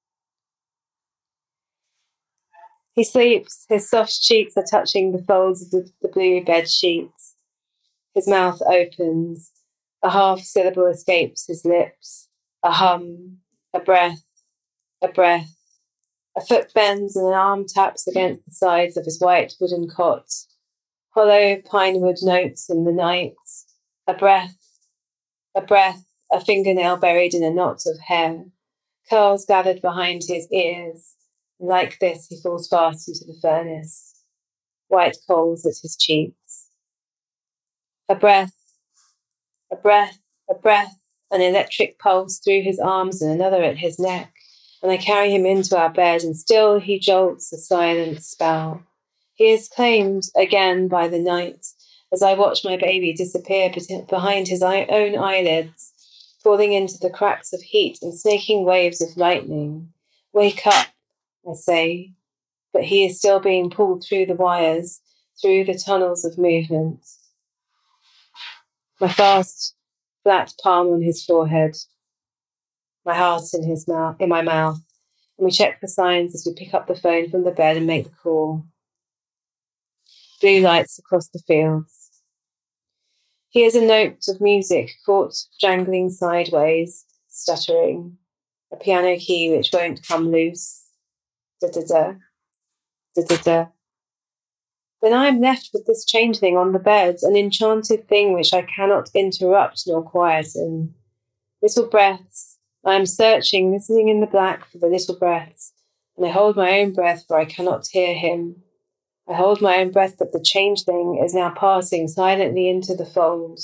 He sleeps, his soft cheeks are touching the folds of the, the blue bed sheets. His mouth opens, a half syllable escapes his lips, a hum, a breath, a breath. A foot bends and an arm taps against the sides of his white wooden cot. Hollow pinewood notes in the night. A breath, a breath, a fingernail buried in a knot of hair. Curls gathered behind his ears. Like this, he falls fast into the furnace. White coals at his cheeks. A breath, a breath, a breath, an electric pulse through his arms and another at his neck. And I carry him into our bed, and still he jolts a silent spell. He is claimed again by the night, as I watch my baby disappear behind his own eyelids, falling into the cracks of heat and snaking waves of lightning. Wake up, I say, but he is still being pulled through the wires, through the tunnels of movement. My fast, flat palm on his forehead, my heart in his mouth, in my mouth, and we check for signs as we pick up the phone from the bed and make the call. Blue lights across the fields. Here's a note of music caught jangling sideways, stuttering, a piano key which won't come loose. Da-da-da, da-da-da. Then I am left with this changeling on the bed, an enchanted thing which I cannot interrupt nor quieten. Little breaths. I am searching, listening in the black for the little breaths, and I hold my own breath, for I cannot hear him. I hold my own breath, but the changeling is now passing silently into the fold.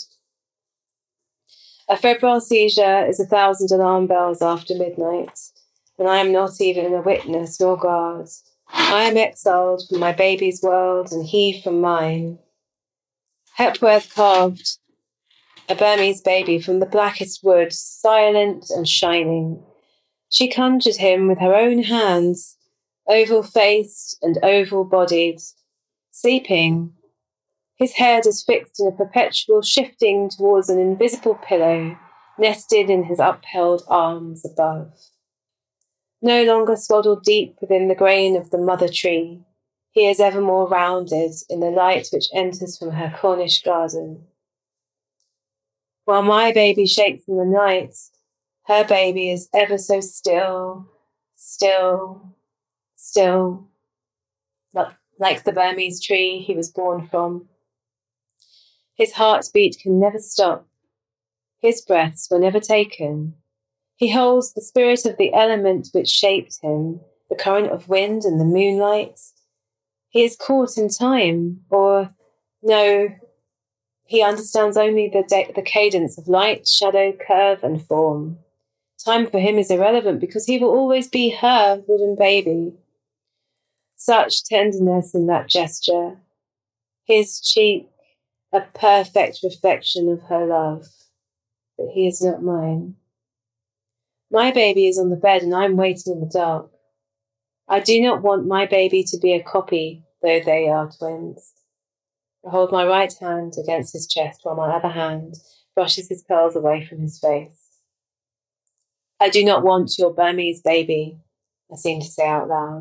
A febrile seizure is a thousand alarm bells after midnight, and I am not even a witness nor guard. I am exiled from my baby's world, and he from mine. Hepworth carved a Burmese baby from the blackest wood, silent and shining. She conjured him with her own hands, oval-faced and oval-bodied, sleeping. His head is fixed in a perpetual shifting towards an invisible pillow, nested in his upheld arms above. No longer swaddled deep within the grain of the mother tree, he is ever more rounded in the light which enters from her Cornish garden. While my baby shakes in the night, her baby is ever so still, still, still, like the Burmese tree he was born from. His heartbeat can never stop. His breaths were never taken. He holds the spirit of the element which shaped him, the current of wind and the moonlight. He is caught in time, or no, he understands only the, de- the cadence of light, shadow, curve, and form. Time for him is irrelevant because he will always be her wooden baby. Such tenderness in that gesture. His cheek, a perfect reflection of her love. But he is not mine. My baby is on the bed and I am waiting in the dark. I do not want my baby to be a copy, though they are twins. I hold my right hand against his chest while my other hand brushes his curls away from his face. I do not want your Burmese baby, I seem to say out loud.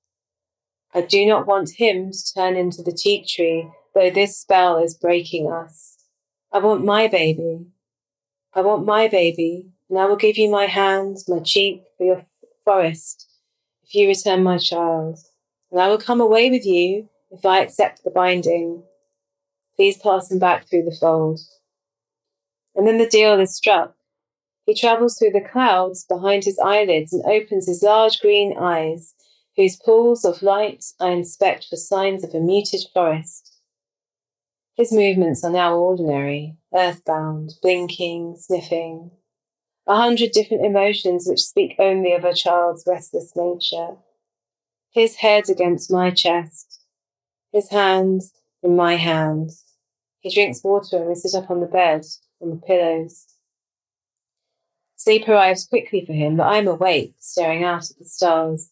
I do not want him to turn into the teak tree, though this spell is breaking us. I want my baby. I want my baby, and I will give you my hand, my cheek for your forest, if you return my child. And I will come away with you If I accept the binding, please pass him back through the fold. And then the deal is struck. He travels through the clouds behind his eyelids and opens his large green eyes, whose pools of light I inspect for signs of a muted forest. His movements are now ordinary, earthbound, blinking, sniffing. A hundred different emotions which speak only of a child's restless nature. His head against my chest, his hands in my hands. He drinks water and we sit up on the bed, on the pillows. Sleep arrives quickly for him, but I'm awake, staring out at the stars.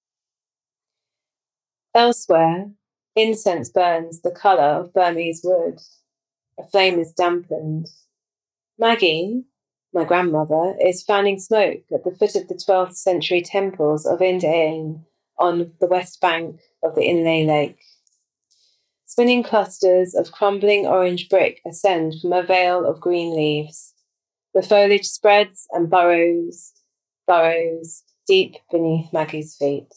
Elsewhere, incense burns the colour of Burmese wood. A flame is dampened. Maggie, my grandmother, is fanning smoke at the foot of the twelfth century temples of Indain on the west bank of the Inle Lake. Spinning clusters of crumbling orange brick ascend from a veil of green leaves. The foliage spreads and burrows, burrows deep beneath Maggie's feet.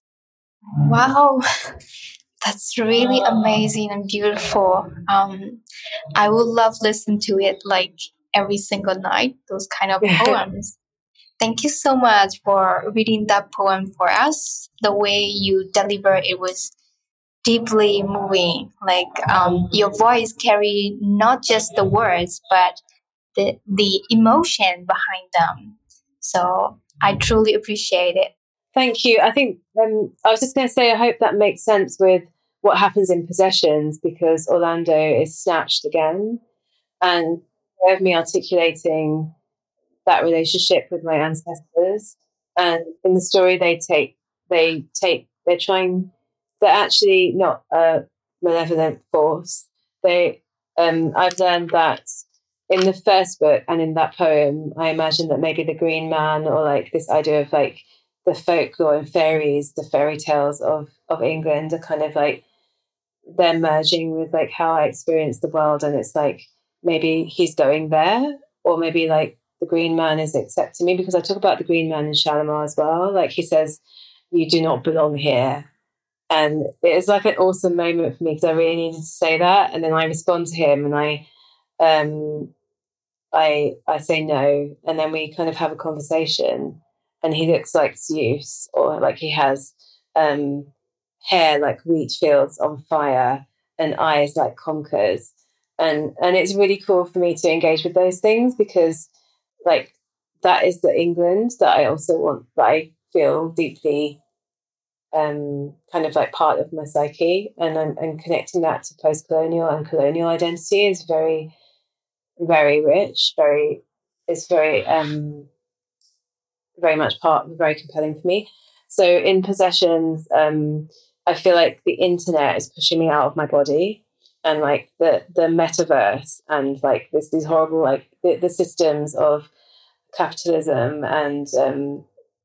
Wow, that's really amazing and beautiful. Um, I would love to listen to it like every single night, those kind of poems. Thank you so much for reading that poem for us. The way you deliver it was deeply moving. Like um, your voice carried not just the words, but the the emotion behind them. So I truly appreciate it. Thank you. I think um, I was just going to say, I hope that makes sense with what happens in Possessions, because Orlando is snatched again, and of me articulating that relationship with my ancestors. And in the story, they take, they take, they're trying, they're actually not a malevolent force. They, um, I've learned that in the first book and in that poem, I imagine that maybe the Green Man, or like this idea of like the folklore and fairies, the fairy tales of, of England are kind of like, they're merging with like how I experience the world. And it's like, maybe he's going there, or maybe like the Green Man is accepting me, because I talk about the Green Man in Shalimar as well. Like he says, you do not belong here. And it is like an awesome moment for me, because I really needed to say that. And then I respond to him and I, um, I, I say no. And then we kind of have a conversation, and he looks like Zeus, or like he has um, hair like wheat fields on fire and eyes like conkers. And, and it's really cool for me to engage with those things, because like that is the England that I also want, that I feel deeply um, kind of like part of my psyche. And, I'm, and connecting that to post-colonial and colonial identity is very, very rich, very, it's very, um, very much part, very compelling for me. So in Possessions, um, I feel like the internet is pushing me out of my body, and like the, the metaverse, and like this, these horrible, like the, the systems of capitalism and um,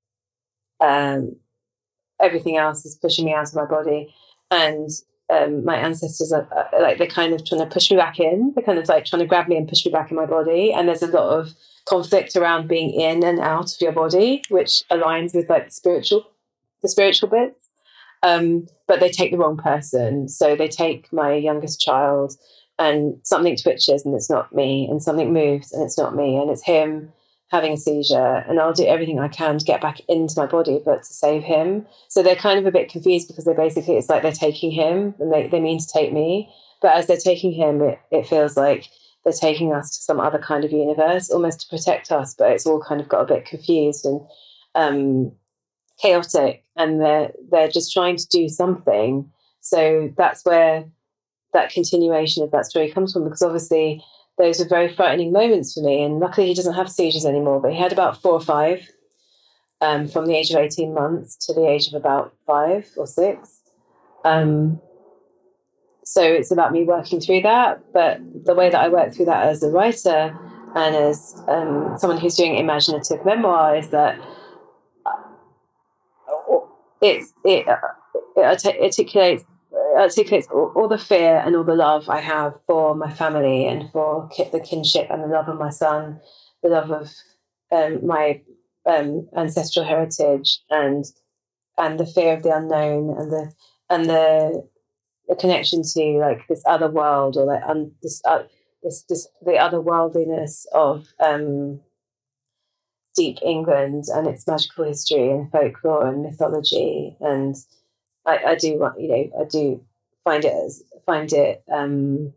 um, everything else is pushing me out of my body. And um, my ancestors are, are like, they're kind of trying to push me back in. They're kind of like trying to grab me and push me back in my body. And there's a lot of conflict around being in and out of your body, which aligns with like the spiritual, the spiritual bits. Um, but they take the wrong person. So they take my youngest child, and something twitches and it's not me, and something moves and it's not me, and it's him having a seizure, and I'll do everything I can to get back into my body, but to save him. So they're kind of a bit confused, because they basically, it's like they're taking him and they, they mean to take me. But as they're taking him, it, it feels like they're taking us to some other kind of universe, almost to protect us, but it's all kind of got a bit confused and um, chaotic, and they're, they're just trying to do something. So that's where that continuation of that story comes from, because obviously those were very frightening moments for me. And luckily he doesn't have seizures anymore, but he had about four or five um, from the age of eighteen months to the age of about five or six. Um, so it's about me working through that. But the way that I work through that as a writer and as um, someone who's doing imaginative memoir is that it, it, it articulates articulates all, all the fear and all the love I have for my family, and for ki- the kinship and the love of my son, the love of um, my um, ancestral heritage, and and the fear of the unknown, and the and the a connection to like this other world, or like um, this, uh, this, this, the otherworldliness of um, deep England and its magical history and folklore and mythology. And I, I do want, you know, I do find it as find it um,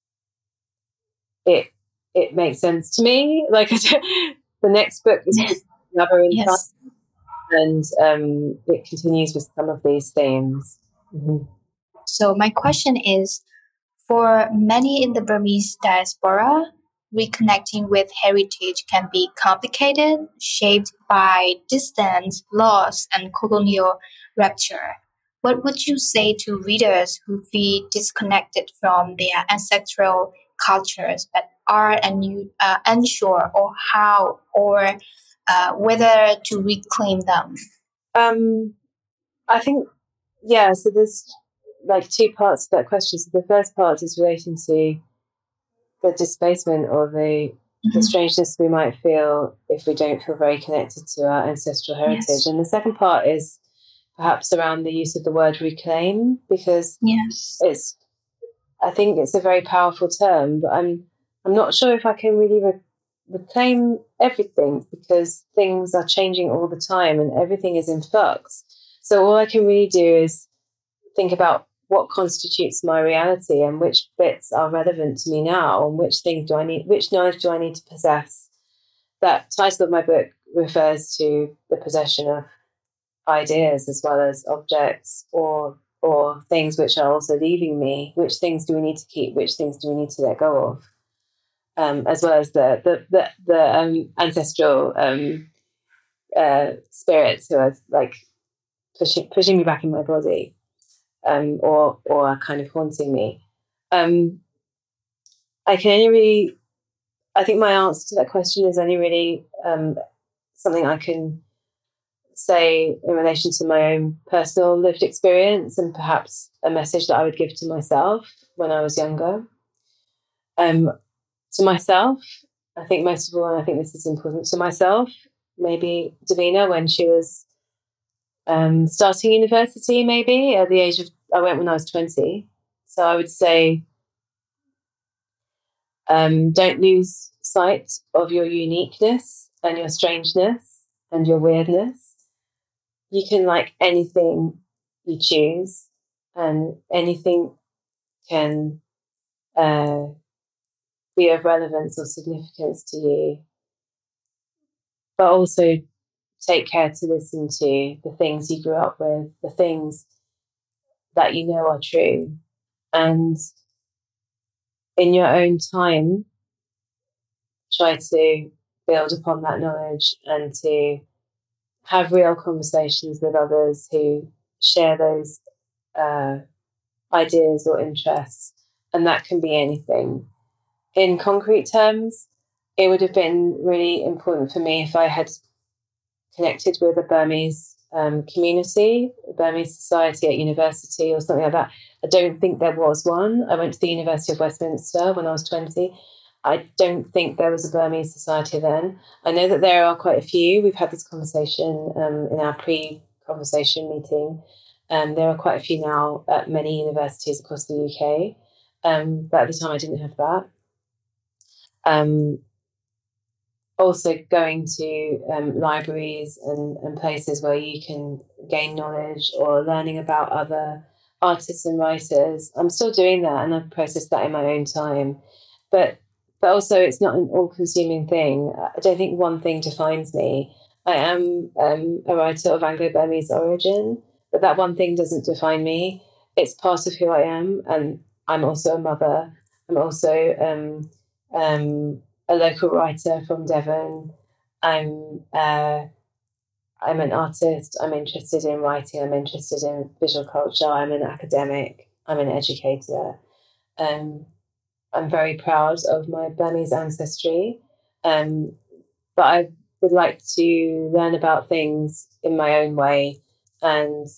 it it makes sense to me. Like the next book is another insight, yes. and um, it continues with some of these themes. Mm-hmm. So my question is, for many in the Burmese diaspora, reconnecting with heritage can be complicated, shaped by distance, loss, and colonial rupture. What would you say to readers who feel disconnected from their ancestral cultures but are un- uh, unsure or how or uh, whether to reclaim them? Um, I think, yeah, so there's like two parts to that question. So the first part is relating to the displacement or the mm-hmm. the strangeness we might feel if we don't feel very connected to our ancestral heritage. Yes. And the second part is perhaps around the use of the word reclaim, because yes. it's, I think it's a very powerful term, but I'm I'm not sure if I can really re- reclaim everything, because things are changing all the time and everything is in flux. So all I can really do is think about what constitutes my reality and which bits are relevant to me now, and which things do I need, which knowledge do I need to possess. That title of my book refers to the possession of ideas as well as objects, or or things which are also leaving me. Which things do we need to keep? Which things do we need to let go of? Um, as well as the the the, the um, ancestral um, uh, spirits who are like pushing pushing me back in my body. Um, or or are kind of haunting me. Um, I can only really, I think my answer to that question is only really um, something I can say in relation to my own personal lived experience, and perhaps a message that I would give to myself when I was younger. Um, to myself, I think most of all, and I think this is important to myself, maybe Davina, when she was um, starting university, maybe at the age of, I went when I was twenty. So I would say, um, don't lose sight of your uniqueness and your strangeness and your weirdness. You can like anything you choose, and anything can uh, be of relevance or significance to you. But also take care to listen to the things you grew up with, the things that you know are true. And in your own time, try to build upon that knowledge and to have real conversations with others who share those uh, ideas or interests. And that can be anything. In concrete terms, it would have been really important for me if I had connected with a Burmese um, community, a Burmese society at university or something like that. I don't think there was one. I went to the University of Westminster when I was twenty. I don't think there was a Burmese society then. I know that there are quite a few. We've had this conversation um, in our pre-conversation meeting. Um, there are quite a few now at many universities across the U K. Um, but at the time I didn't have that. Um, also going to um, libraries and, and places where you can gain knowledge or learning about other artists and writers. I'm still doing that, and I've processed that in my own time. But but also it's not an all-consuming thing. I don't think one thing defines me. I am um, a writer of Anglo-Burmese origin, but that one thing doesn't define me. It's part of who I am, and I'm also a mother. I'm also um, um, a local writer from Devon. I'm uh, I'm an artist. I'm interested in writing. I'm interested in visual culture. I'm an academic. I'm an educator. Um, I'm very proud of my Burmese ancestry, um, but I would like to learn about things in my own way, and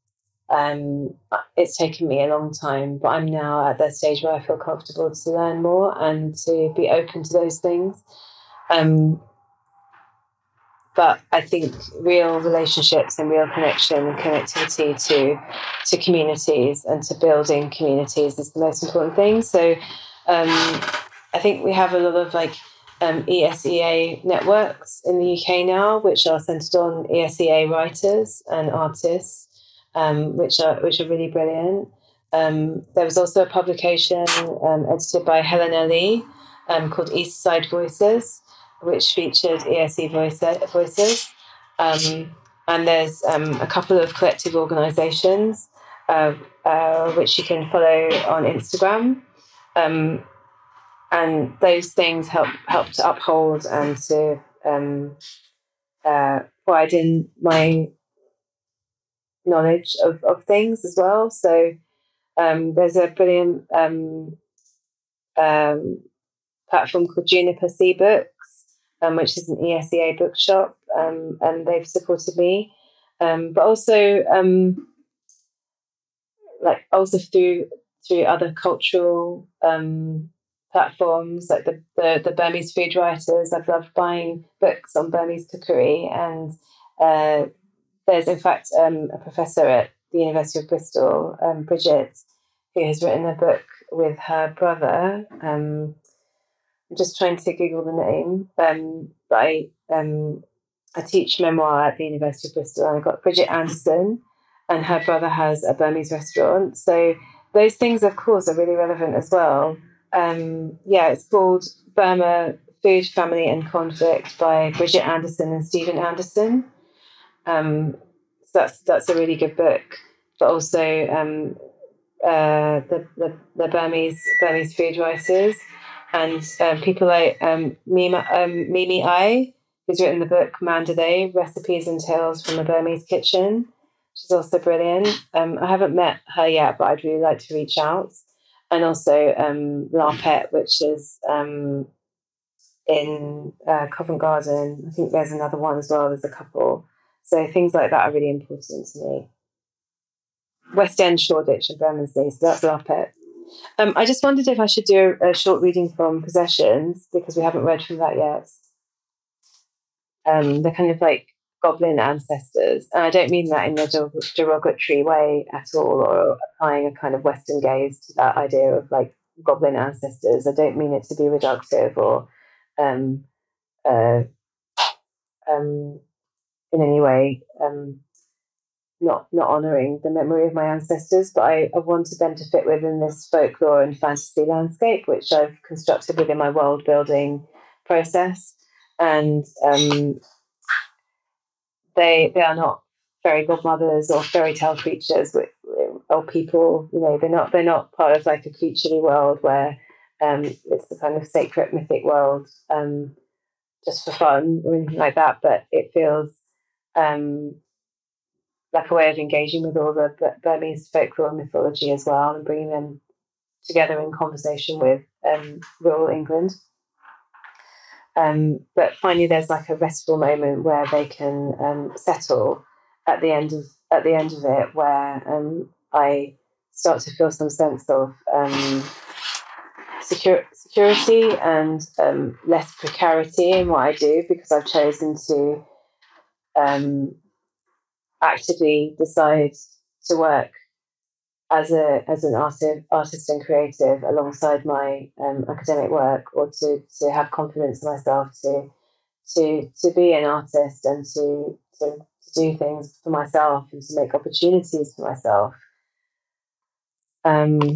um, it's taken me a long time, but I'm now at that stage where I feel comfortable to learn more and to be open to those things. Um, but I think real relationships and real connection and connectivity to to communities and to building communities is the most important thing. So um, I think we have a lot of like um, E S E A networks in the U K now, which are centered on E S E A writers and artists, um, which are which are really brilliant. Um, there was also a publication um, edited by Helena Lee um, called East Side Voices, which featured E S E voice, voices. Um, and there's um, a couple of collective organisations uh, uh, which you can follow on Instagram. Um, and those things help help to uphold and to um, uh, widen my knowledge of, of things as well. So um, there's a brilliant um, um, platform called Juniper Sea Books, um, which is an E S E A bookshop, um, and they've supported me. Um, but also, um, like also through through other cultural um, platforms, like the, the the Burmese food writers. I've loved buying books on Burmese cookery, and uh, there's in fact um, a professor at the University of Bristol, um, Bridget, who has written a book with her brother. Um, I'm just trying to Google the name. Um, but I um, I teach memoir at the University of Bristol, and I got Bridget Anderson, and her brother has a Burmese restaurant. So those things, of course, are really relevant as well. Um, yeah, it's called Burma: Food, Family and Conflict by Bridget Anderson and Stephen Anderson. Um, so that's that's a really good book. But also um, uh, the, the the Burmese Burmese food writers. And um, people like um, Mima, um, Mimi Ai, who's written the book Mandalay, Recipes and Tales from a Burmese Kitchen. She's also brilliant. Um, I haven't met her yet, but I'd really like to reach out. And also um, La Pet, which is um, in uh, Covent Garden. I think there's another one as well. There's a couple. So things like that are really important to me. West End, Shoreditch and Bermondsey. So that's La Pet. Um, I just wondered if I should do a short reading from Possessions, because we haven't read from that yet. Um, they're kind of like goblin ancestors. And I don't mean that in a derogatory way at all, or applying a kind of Western gaze to that idea of like goblin ancestors. I don't mean it to be reductive or um, uh, um, in any way um, not not honouring the memory of my ancestors, but I, I wanted them to fit within this folklore and fantasy landscape, which I've constructed within my world building process. And um, they they are not fairy godmothers or fairy tale creatures or people. You know, they're not they're not part of like a creaturely world where um, it's the kind of sacred mythic world um, just for fun or anything like that. But it feels um, like a way of engaging with all the Burmese folklore and mythology as well, and bringing them together in conversation with um, rural England. Um, but finally, there's like a restful moment where they can um, settle at the end of at the end of it, where um, I start to feel some sense of um, secure, security and um, less precarity in what I do, because I've chosen to um, actively decide to work as a as an artist, artist and creative alongside my um, academic work, or to to have confidence in myself to to to be an artist and to to, to do things for myself and to make opportunities for myself. Um,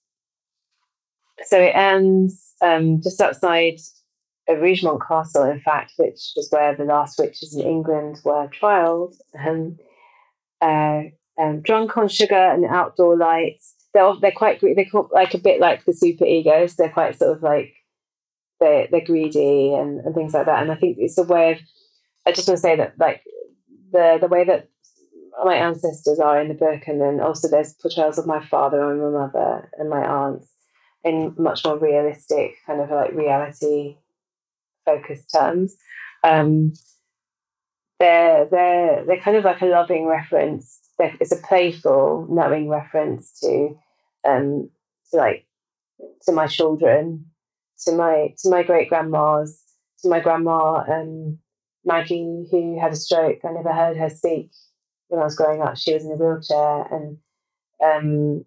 so it ends um, just outside of Rougemont Castle, in fact, which was where the last witches in England were trialled. Um, uh, um, drunk on sugar and outdoor lights. They're they're quite they're like a bit like the super egos. They're quite sort of like they're they're greedy and, and things like that. And I think it's a way of. I just want to say that like the the way that my ancestors are in the book, and then also there's portrayals of my father and my mother and my aunts in much more realistic kind of like reality focused terms. Um, they're they're they're kind of like a loving reference. It's a playful, knowing reference to um to like to my children, to my to my great grandmas, to my grandma, um Maggie, who had a stroke. I never heard her speak when I was growing up. She was in a wheelchair, and um,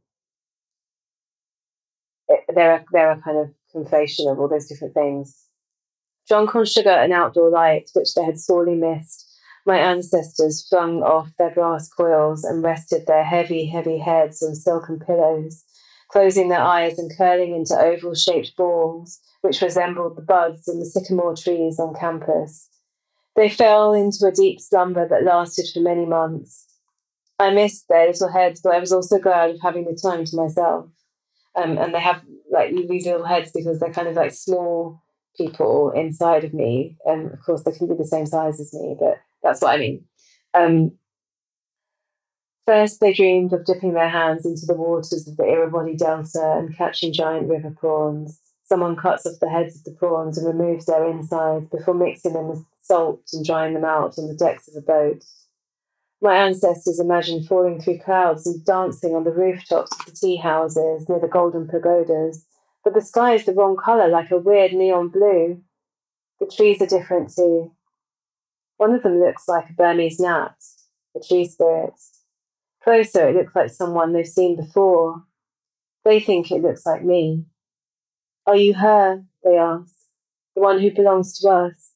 it, there are there are kind of conflation of all those different things. Drunk on sugar and outdoor light, which they had sorely missed, my ancestors flung off their brass coils and rested their heavy, heavy heads on silken pillows, closing their eyes and curling into oval-shaped balls, which resembled the buds in the sycamore trees on campus. They fell into a deep slumber that lasted for many months. I missed their little heads, but I was also glad of having the time to myself. Um, and they have like these little heads because they're kind of like small people inside of me. And of course, they can be the same size as me, but that's what I mean. Um, first, they dreamed of dipping their hands into the waters of the Irrawaddy Delta and catching giant river prawns. Someone cuts off the heads of the prawns and removes their insides before mixing them with salt and drying them out on the decks of a boat. My ancestors imagined falling through clouds and dancing on the rooftops of the tea houses near the golden pagodas, but the sky is the wrong colour, like a weird neon blue. The trees are different too. One of them looks like a Burmese gnat, a tree spirit. Closer, it looks like someone they've seen before. They think it looks like me. Are you her? They ask. The one who belongs to us.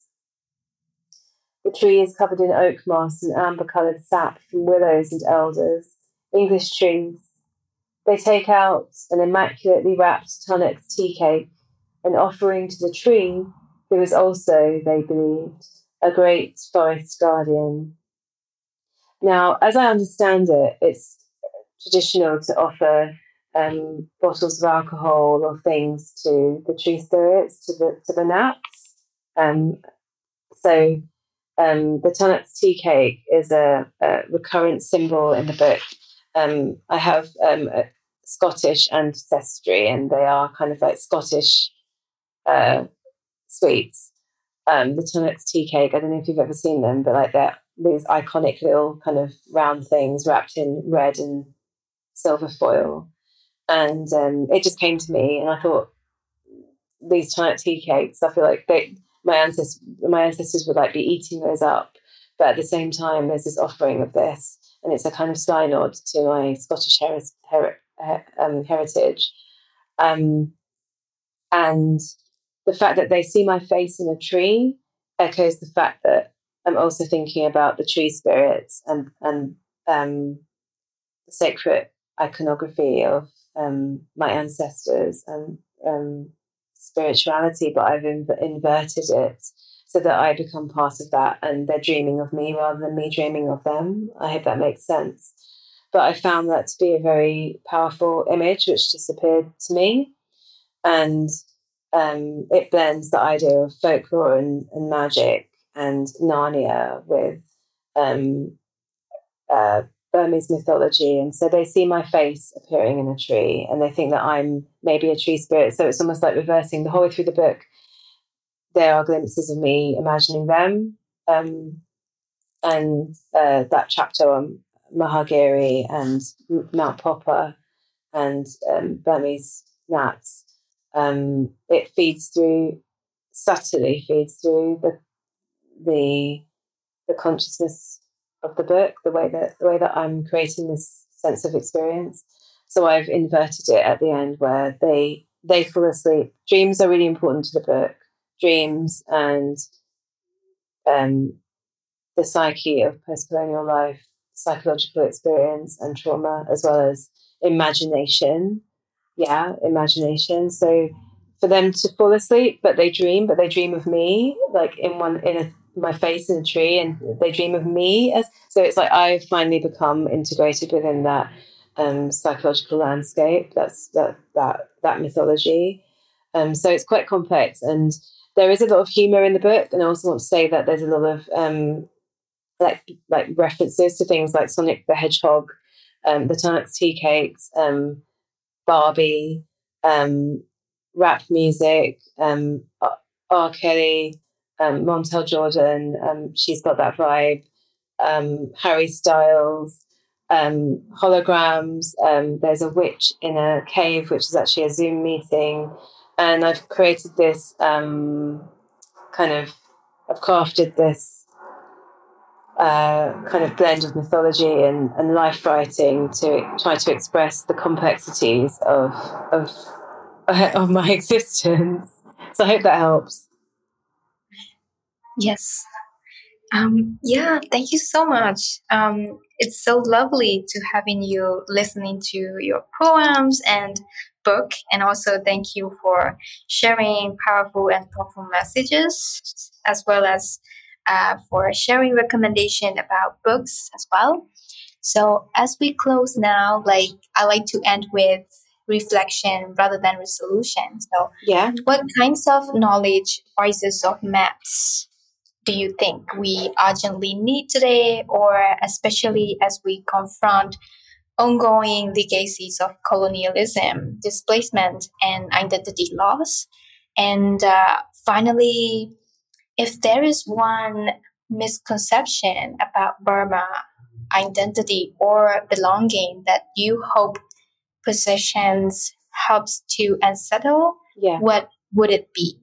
The tree is covered in oak moss and amber-coloured sap from willows and elders, English trees. They take out an immaculately wrapped Tunnock's tea cake, an offering to the tree, who is also, they believed, a great forest guardian. Now, as I understand it, it's traditional to offer um, bottles of alcohol or things to the tree spirits, to the to the gnats. Um, so um, the Tunnock's tea cake is a, a recurrent symbol in the book. Um, I have um, a Scottish ancestry, and they are kind of like Scottish uh, sweets. Um, the Tunnock's tea cake, I don't know if you've ever seen them, but like they're these iconic little kind of round things wrapped in red and silver foil. And um, it just came to me, and I thought, these Tunnock's tea cakes, I feel like they, my ancestors, my ancestors would like be eating those up, but at the same time, there's this offering of this, and it's a kind of sly nod to my Scottish heri- her- her- um, heritage. Um, and the fact that they see my face in a tree echoes the fact that I'm also thinking about the tree spirits and and um, the sacred iconography of um, my ancestors and um, spirituality, but I've inv- inverted it so that I become part of that, and they're dreaming of me rather than me dreaming of them. I hope that makes sense. But I found that to be a very powerful image, which just appeared to me, and um, it blends the idea of folklore and, and magic and Narnia with um, uh, Burmese mythology. And so they see my face appearing in a tree, and they think that I'm maybe a tree spirit. So it's almost like reversing the whole way through the book. There are glimpses of me imagining them. Um, and uh, that chapter on Mahagiri and Mount Popper and um, Burmese gnats, um, it feeds through, subtly feeds through the the the consciousness of the book, the way that the way that I'm creating this sense of experience. So I've inverted it at the end where they they fall asleep. Dreams are really important to the book. Dreams and um, the psyche of post-colonial life, psychological experience and trauma, as well as imagination. Yeah, imagination. So for them to fall asleep, but they dream, but they dream of me, like in one in a my face in a tree, and they dream of me as so it's like I've finally become integrated within that um, psychological landscape. That's that that that mythology. Um, so it's quite complex, and there is a lot of humor in the book. And I also want to say that there's a lot of um, like like references to things like Sonic the Hedgehog, um, the Tunnock's tea cakes, um, Barbie, um, rap music, um, R. Kelly. Um, Montel Jordan, um, she's got that vibe. Um, Harry Styles, um, holograms. Um, there's a witch in a cave, which is actually a Zoom meeting. And I've created this um, kind of, I've crafted this uh, kind of blend of mythology and, and life writing to try to express the complexities of of of my existence. So I hope that helps. Yes. Um, yeah, thank you so much. Um, it's so lovely to having you listening to your poems and book, and also thank you for sharing powerful and thoughtful messages, as well as uh, for sharing recommendation about books as well. So as we close now, like I like to end with reflection rather than resolution. So Yeah. what kinds of knowledge, voices of maps do you think we urgently need today, or especially as we confront ongoing legacies of colonialism, displacement, and identity loss? And uh, finally, if there is one misconception about Burma identity or belonging that you hope possessions helps to unsettle, Yeah. what would it be?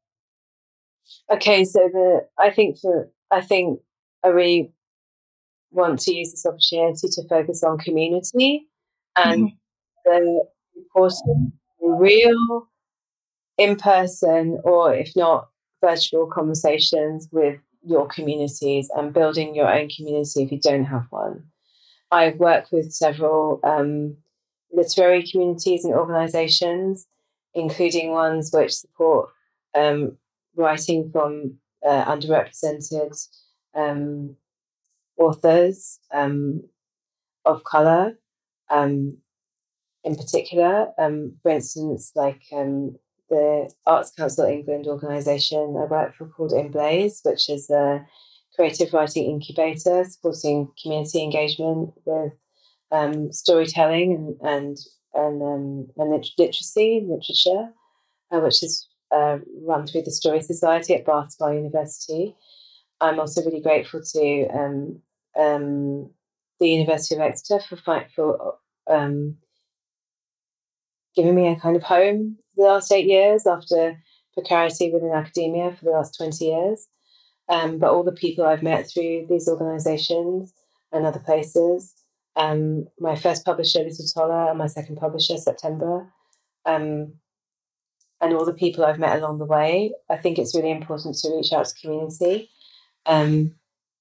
Okay, so the I think for I think I really want to use this opportunity to focus on community and Mhm. the important real in person, or if not virtual, conversations with your communities and building your own community if you don't have one. I've worked with several um, literary communities and organisations, including ones which support um, writing from uh, underrepresented um, authors um, of colour, um, in particular. Um, for instance, like um, the Arts Council England organisation I work for called Emblaze, which is a creative writing incubator supporting community engagement with um, storytelling and and and, um, and literacy and literature, uh, which is uh, run through the Story Society at Bath Spa University. I'm also really grateful to um, um, the University of Exeter for fight for um, giving me a kind of home for the last eight years after precarity within academia for the last twenty years. Um, but all the people I've met through these organisations and other places, um, my first publisher, Little Toller, and my second publisher, September, um, and all the people I've met along the way, I think it's really important to reach out to community. Um,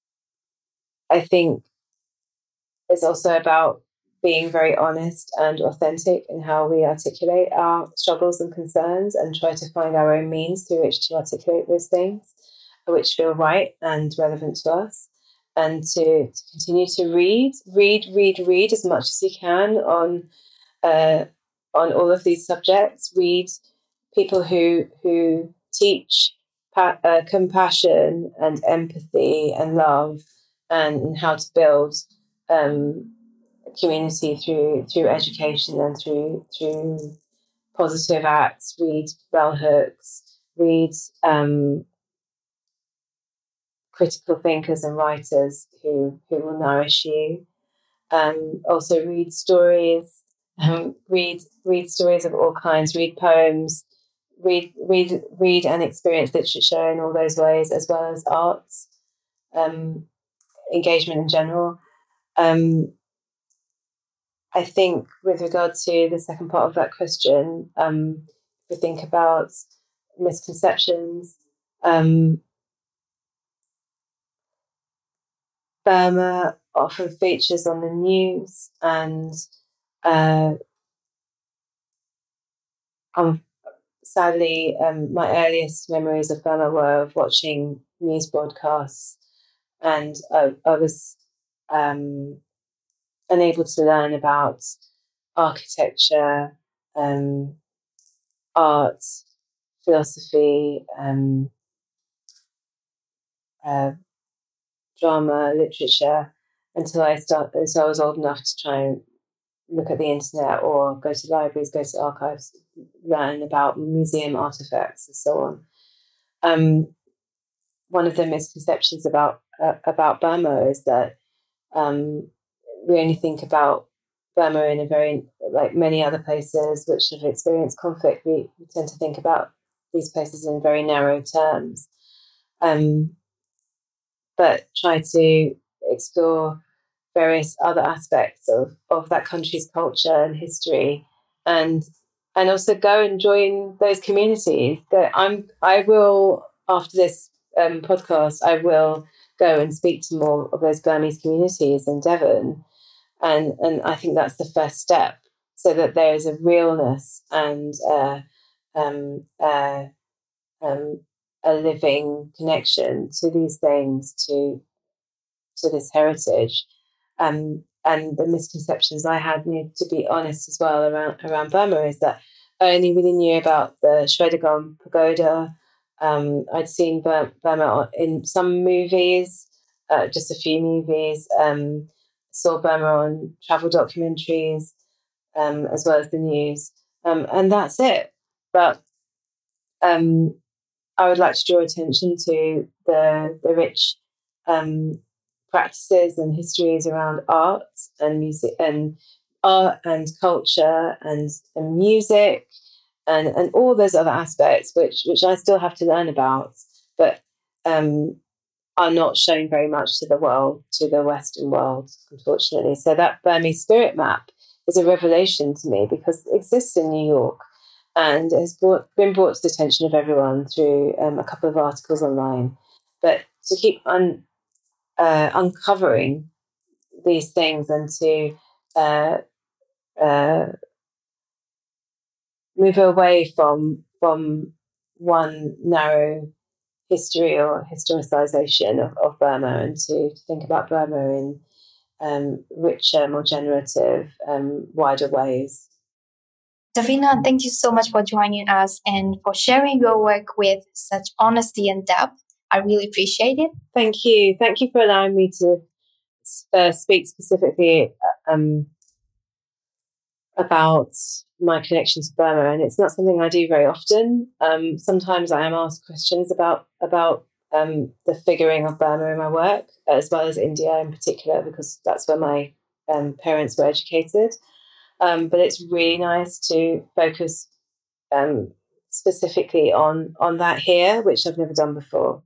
I think it's also about being very honest and authentic in how we articulate our struggles and concerns and try to find our own means through which to articulate those things, which feel right and relevant to us. And to, to continue to read, read, read, read as much as you can on uh, on all of these subjects. Read people who who teach pa- uh, compassion and empathy and love and how to build um, community through through education and through through positive acts. Read bell hooks. Read um, critical thinkers and writers who who will nourish you. Um, also read stories. Um, read read stories of all kinds. Read poems. Read read read and experience literature in all those ways, as well as arts. Um, engagement in general. Um, I think with regard to the second part of that question, um, if we think about misconceptions, um, Burma often features on the news, and uh, um, sadly, um, my earliest memories of Burma were of watching news broadcasts, and I, I was um, unable to learn about architecture, um, art, philosophy, um, uh, drama, literature, until I start. So I was old enough to try and look at the internet or go to libraries, go to archives, learn about museum artifacts and so on. Um, one of the misconceptions about uh, about Burma is that um, we only think about Burma in a very, like many other places which have experienced conflict. We, we tend to think about these places in very narrow terms, um, but try to explore various other aspects of, of that country's culture and history, and and also go and join those communities. Go, I'm I will after this um, podcast, I will go and speak to more of those Burmese communities in Devon, and and I think that's the first step, so that there is a realness and uh, um, uh, um, a living connection to these things, to to this heritage, um, and the misconceptions I had, you know, to be honest as well, around around Burma is that I only really knew about the Shwedagon Pagoda. Um, I'd seen Burma in some movies, uh, just a few movies. Um, saw Burma on travel documentaries, um, as well as the news, um, and that's it. But um, I would like to draw attention to the the rich um, practices and histories around art and music and art and culture and, and music and, and all those other aspects which which I still have to learn about, but um, are not shown very much to the world, to the Western world, unfortunately. So that Burmese spirit map is a revelation to me, because it exists in New York and has brought, been brought to the attention of everyone through um, a couple of articles online. But to keep un, uh, uncovering these things and to uh, uh, move away from from one narrow history or historicization of, of Burma, and to, to think about Burma in um, richer, more generative, um, wider ways. Davina, thank you so much for joining us and for sharing your work with such honesty and depth. I really appreciate it. Thank you. Thank you for allowing me to uh, speak specifically um, about my connection to Burma, and it's not something I do very often. Um, sometimes I am asked questions about about um, the figuring of Burma in my work, as well as India in particular, because that's where my um, parents were educated. Um, but it's really nice to focus um, specifically on on that here, which I've never done before.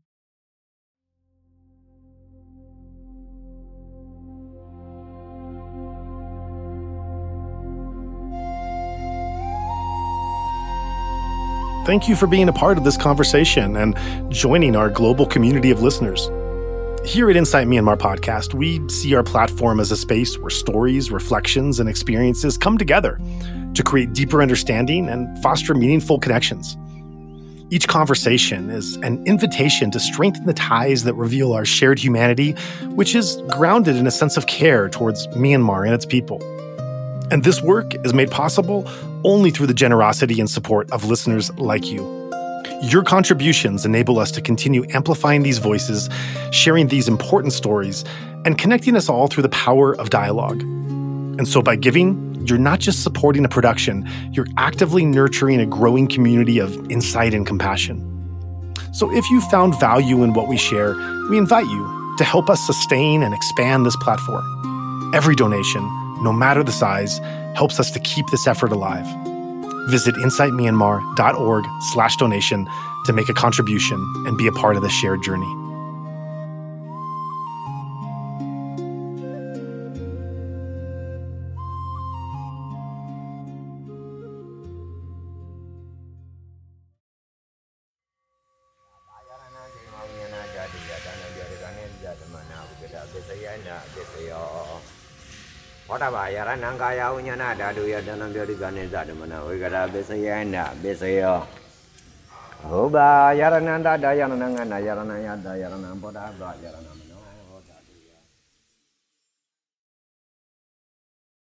Thank you for being a part of this conversation and joining our global community of listeners. Here at Insight Myanmar Podcast, we see our platform as a space where stories, reflections, and experiences come together to create deeper understanding and foster meaningful connections. Each conversation is an invitation to strengthen the ties that reveal our shared humanity, which is grounded in a sense of care towards Myanmar and its people. And this work is made possible only through the generosity and support of listeners like you. Your contributions enable us to continue amplifying these voices, sharing these important stories, and connecting us all through the power of dialogue. And so by giving, you're not just supporting a production, you're actively nurturing a growing community of insight and compassion. So if you found value in what we share, we invite you to help us sustain and expand this platform. Every donation, no matter the size, helps us to keep this effort alive. Visit insightmyanmar.org slash donation to make a contribution and be a part of the shared journey. Ora bayara nangkaya unyana dadu ya danam biari ganen zada mana wigara besaya na besaya. Oba yara nanda dayana nangana yara naya dayara nampoda ba yara nam.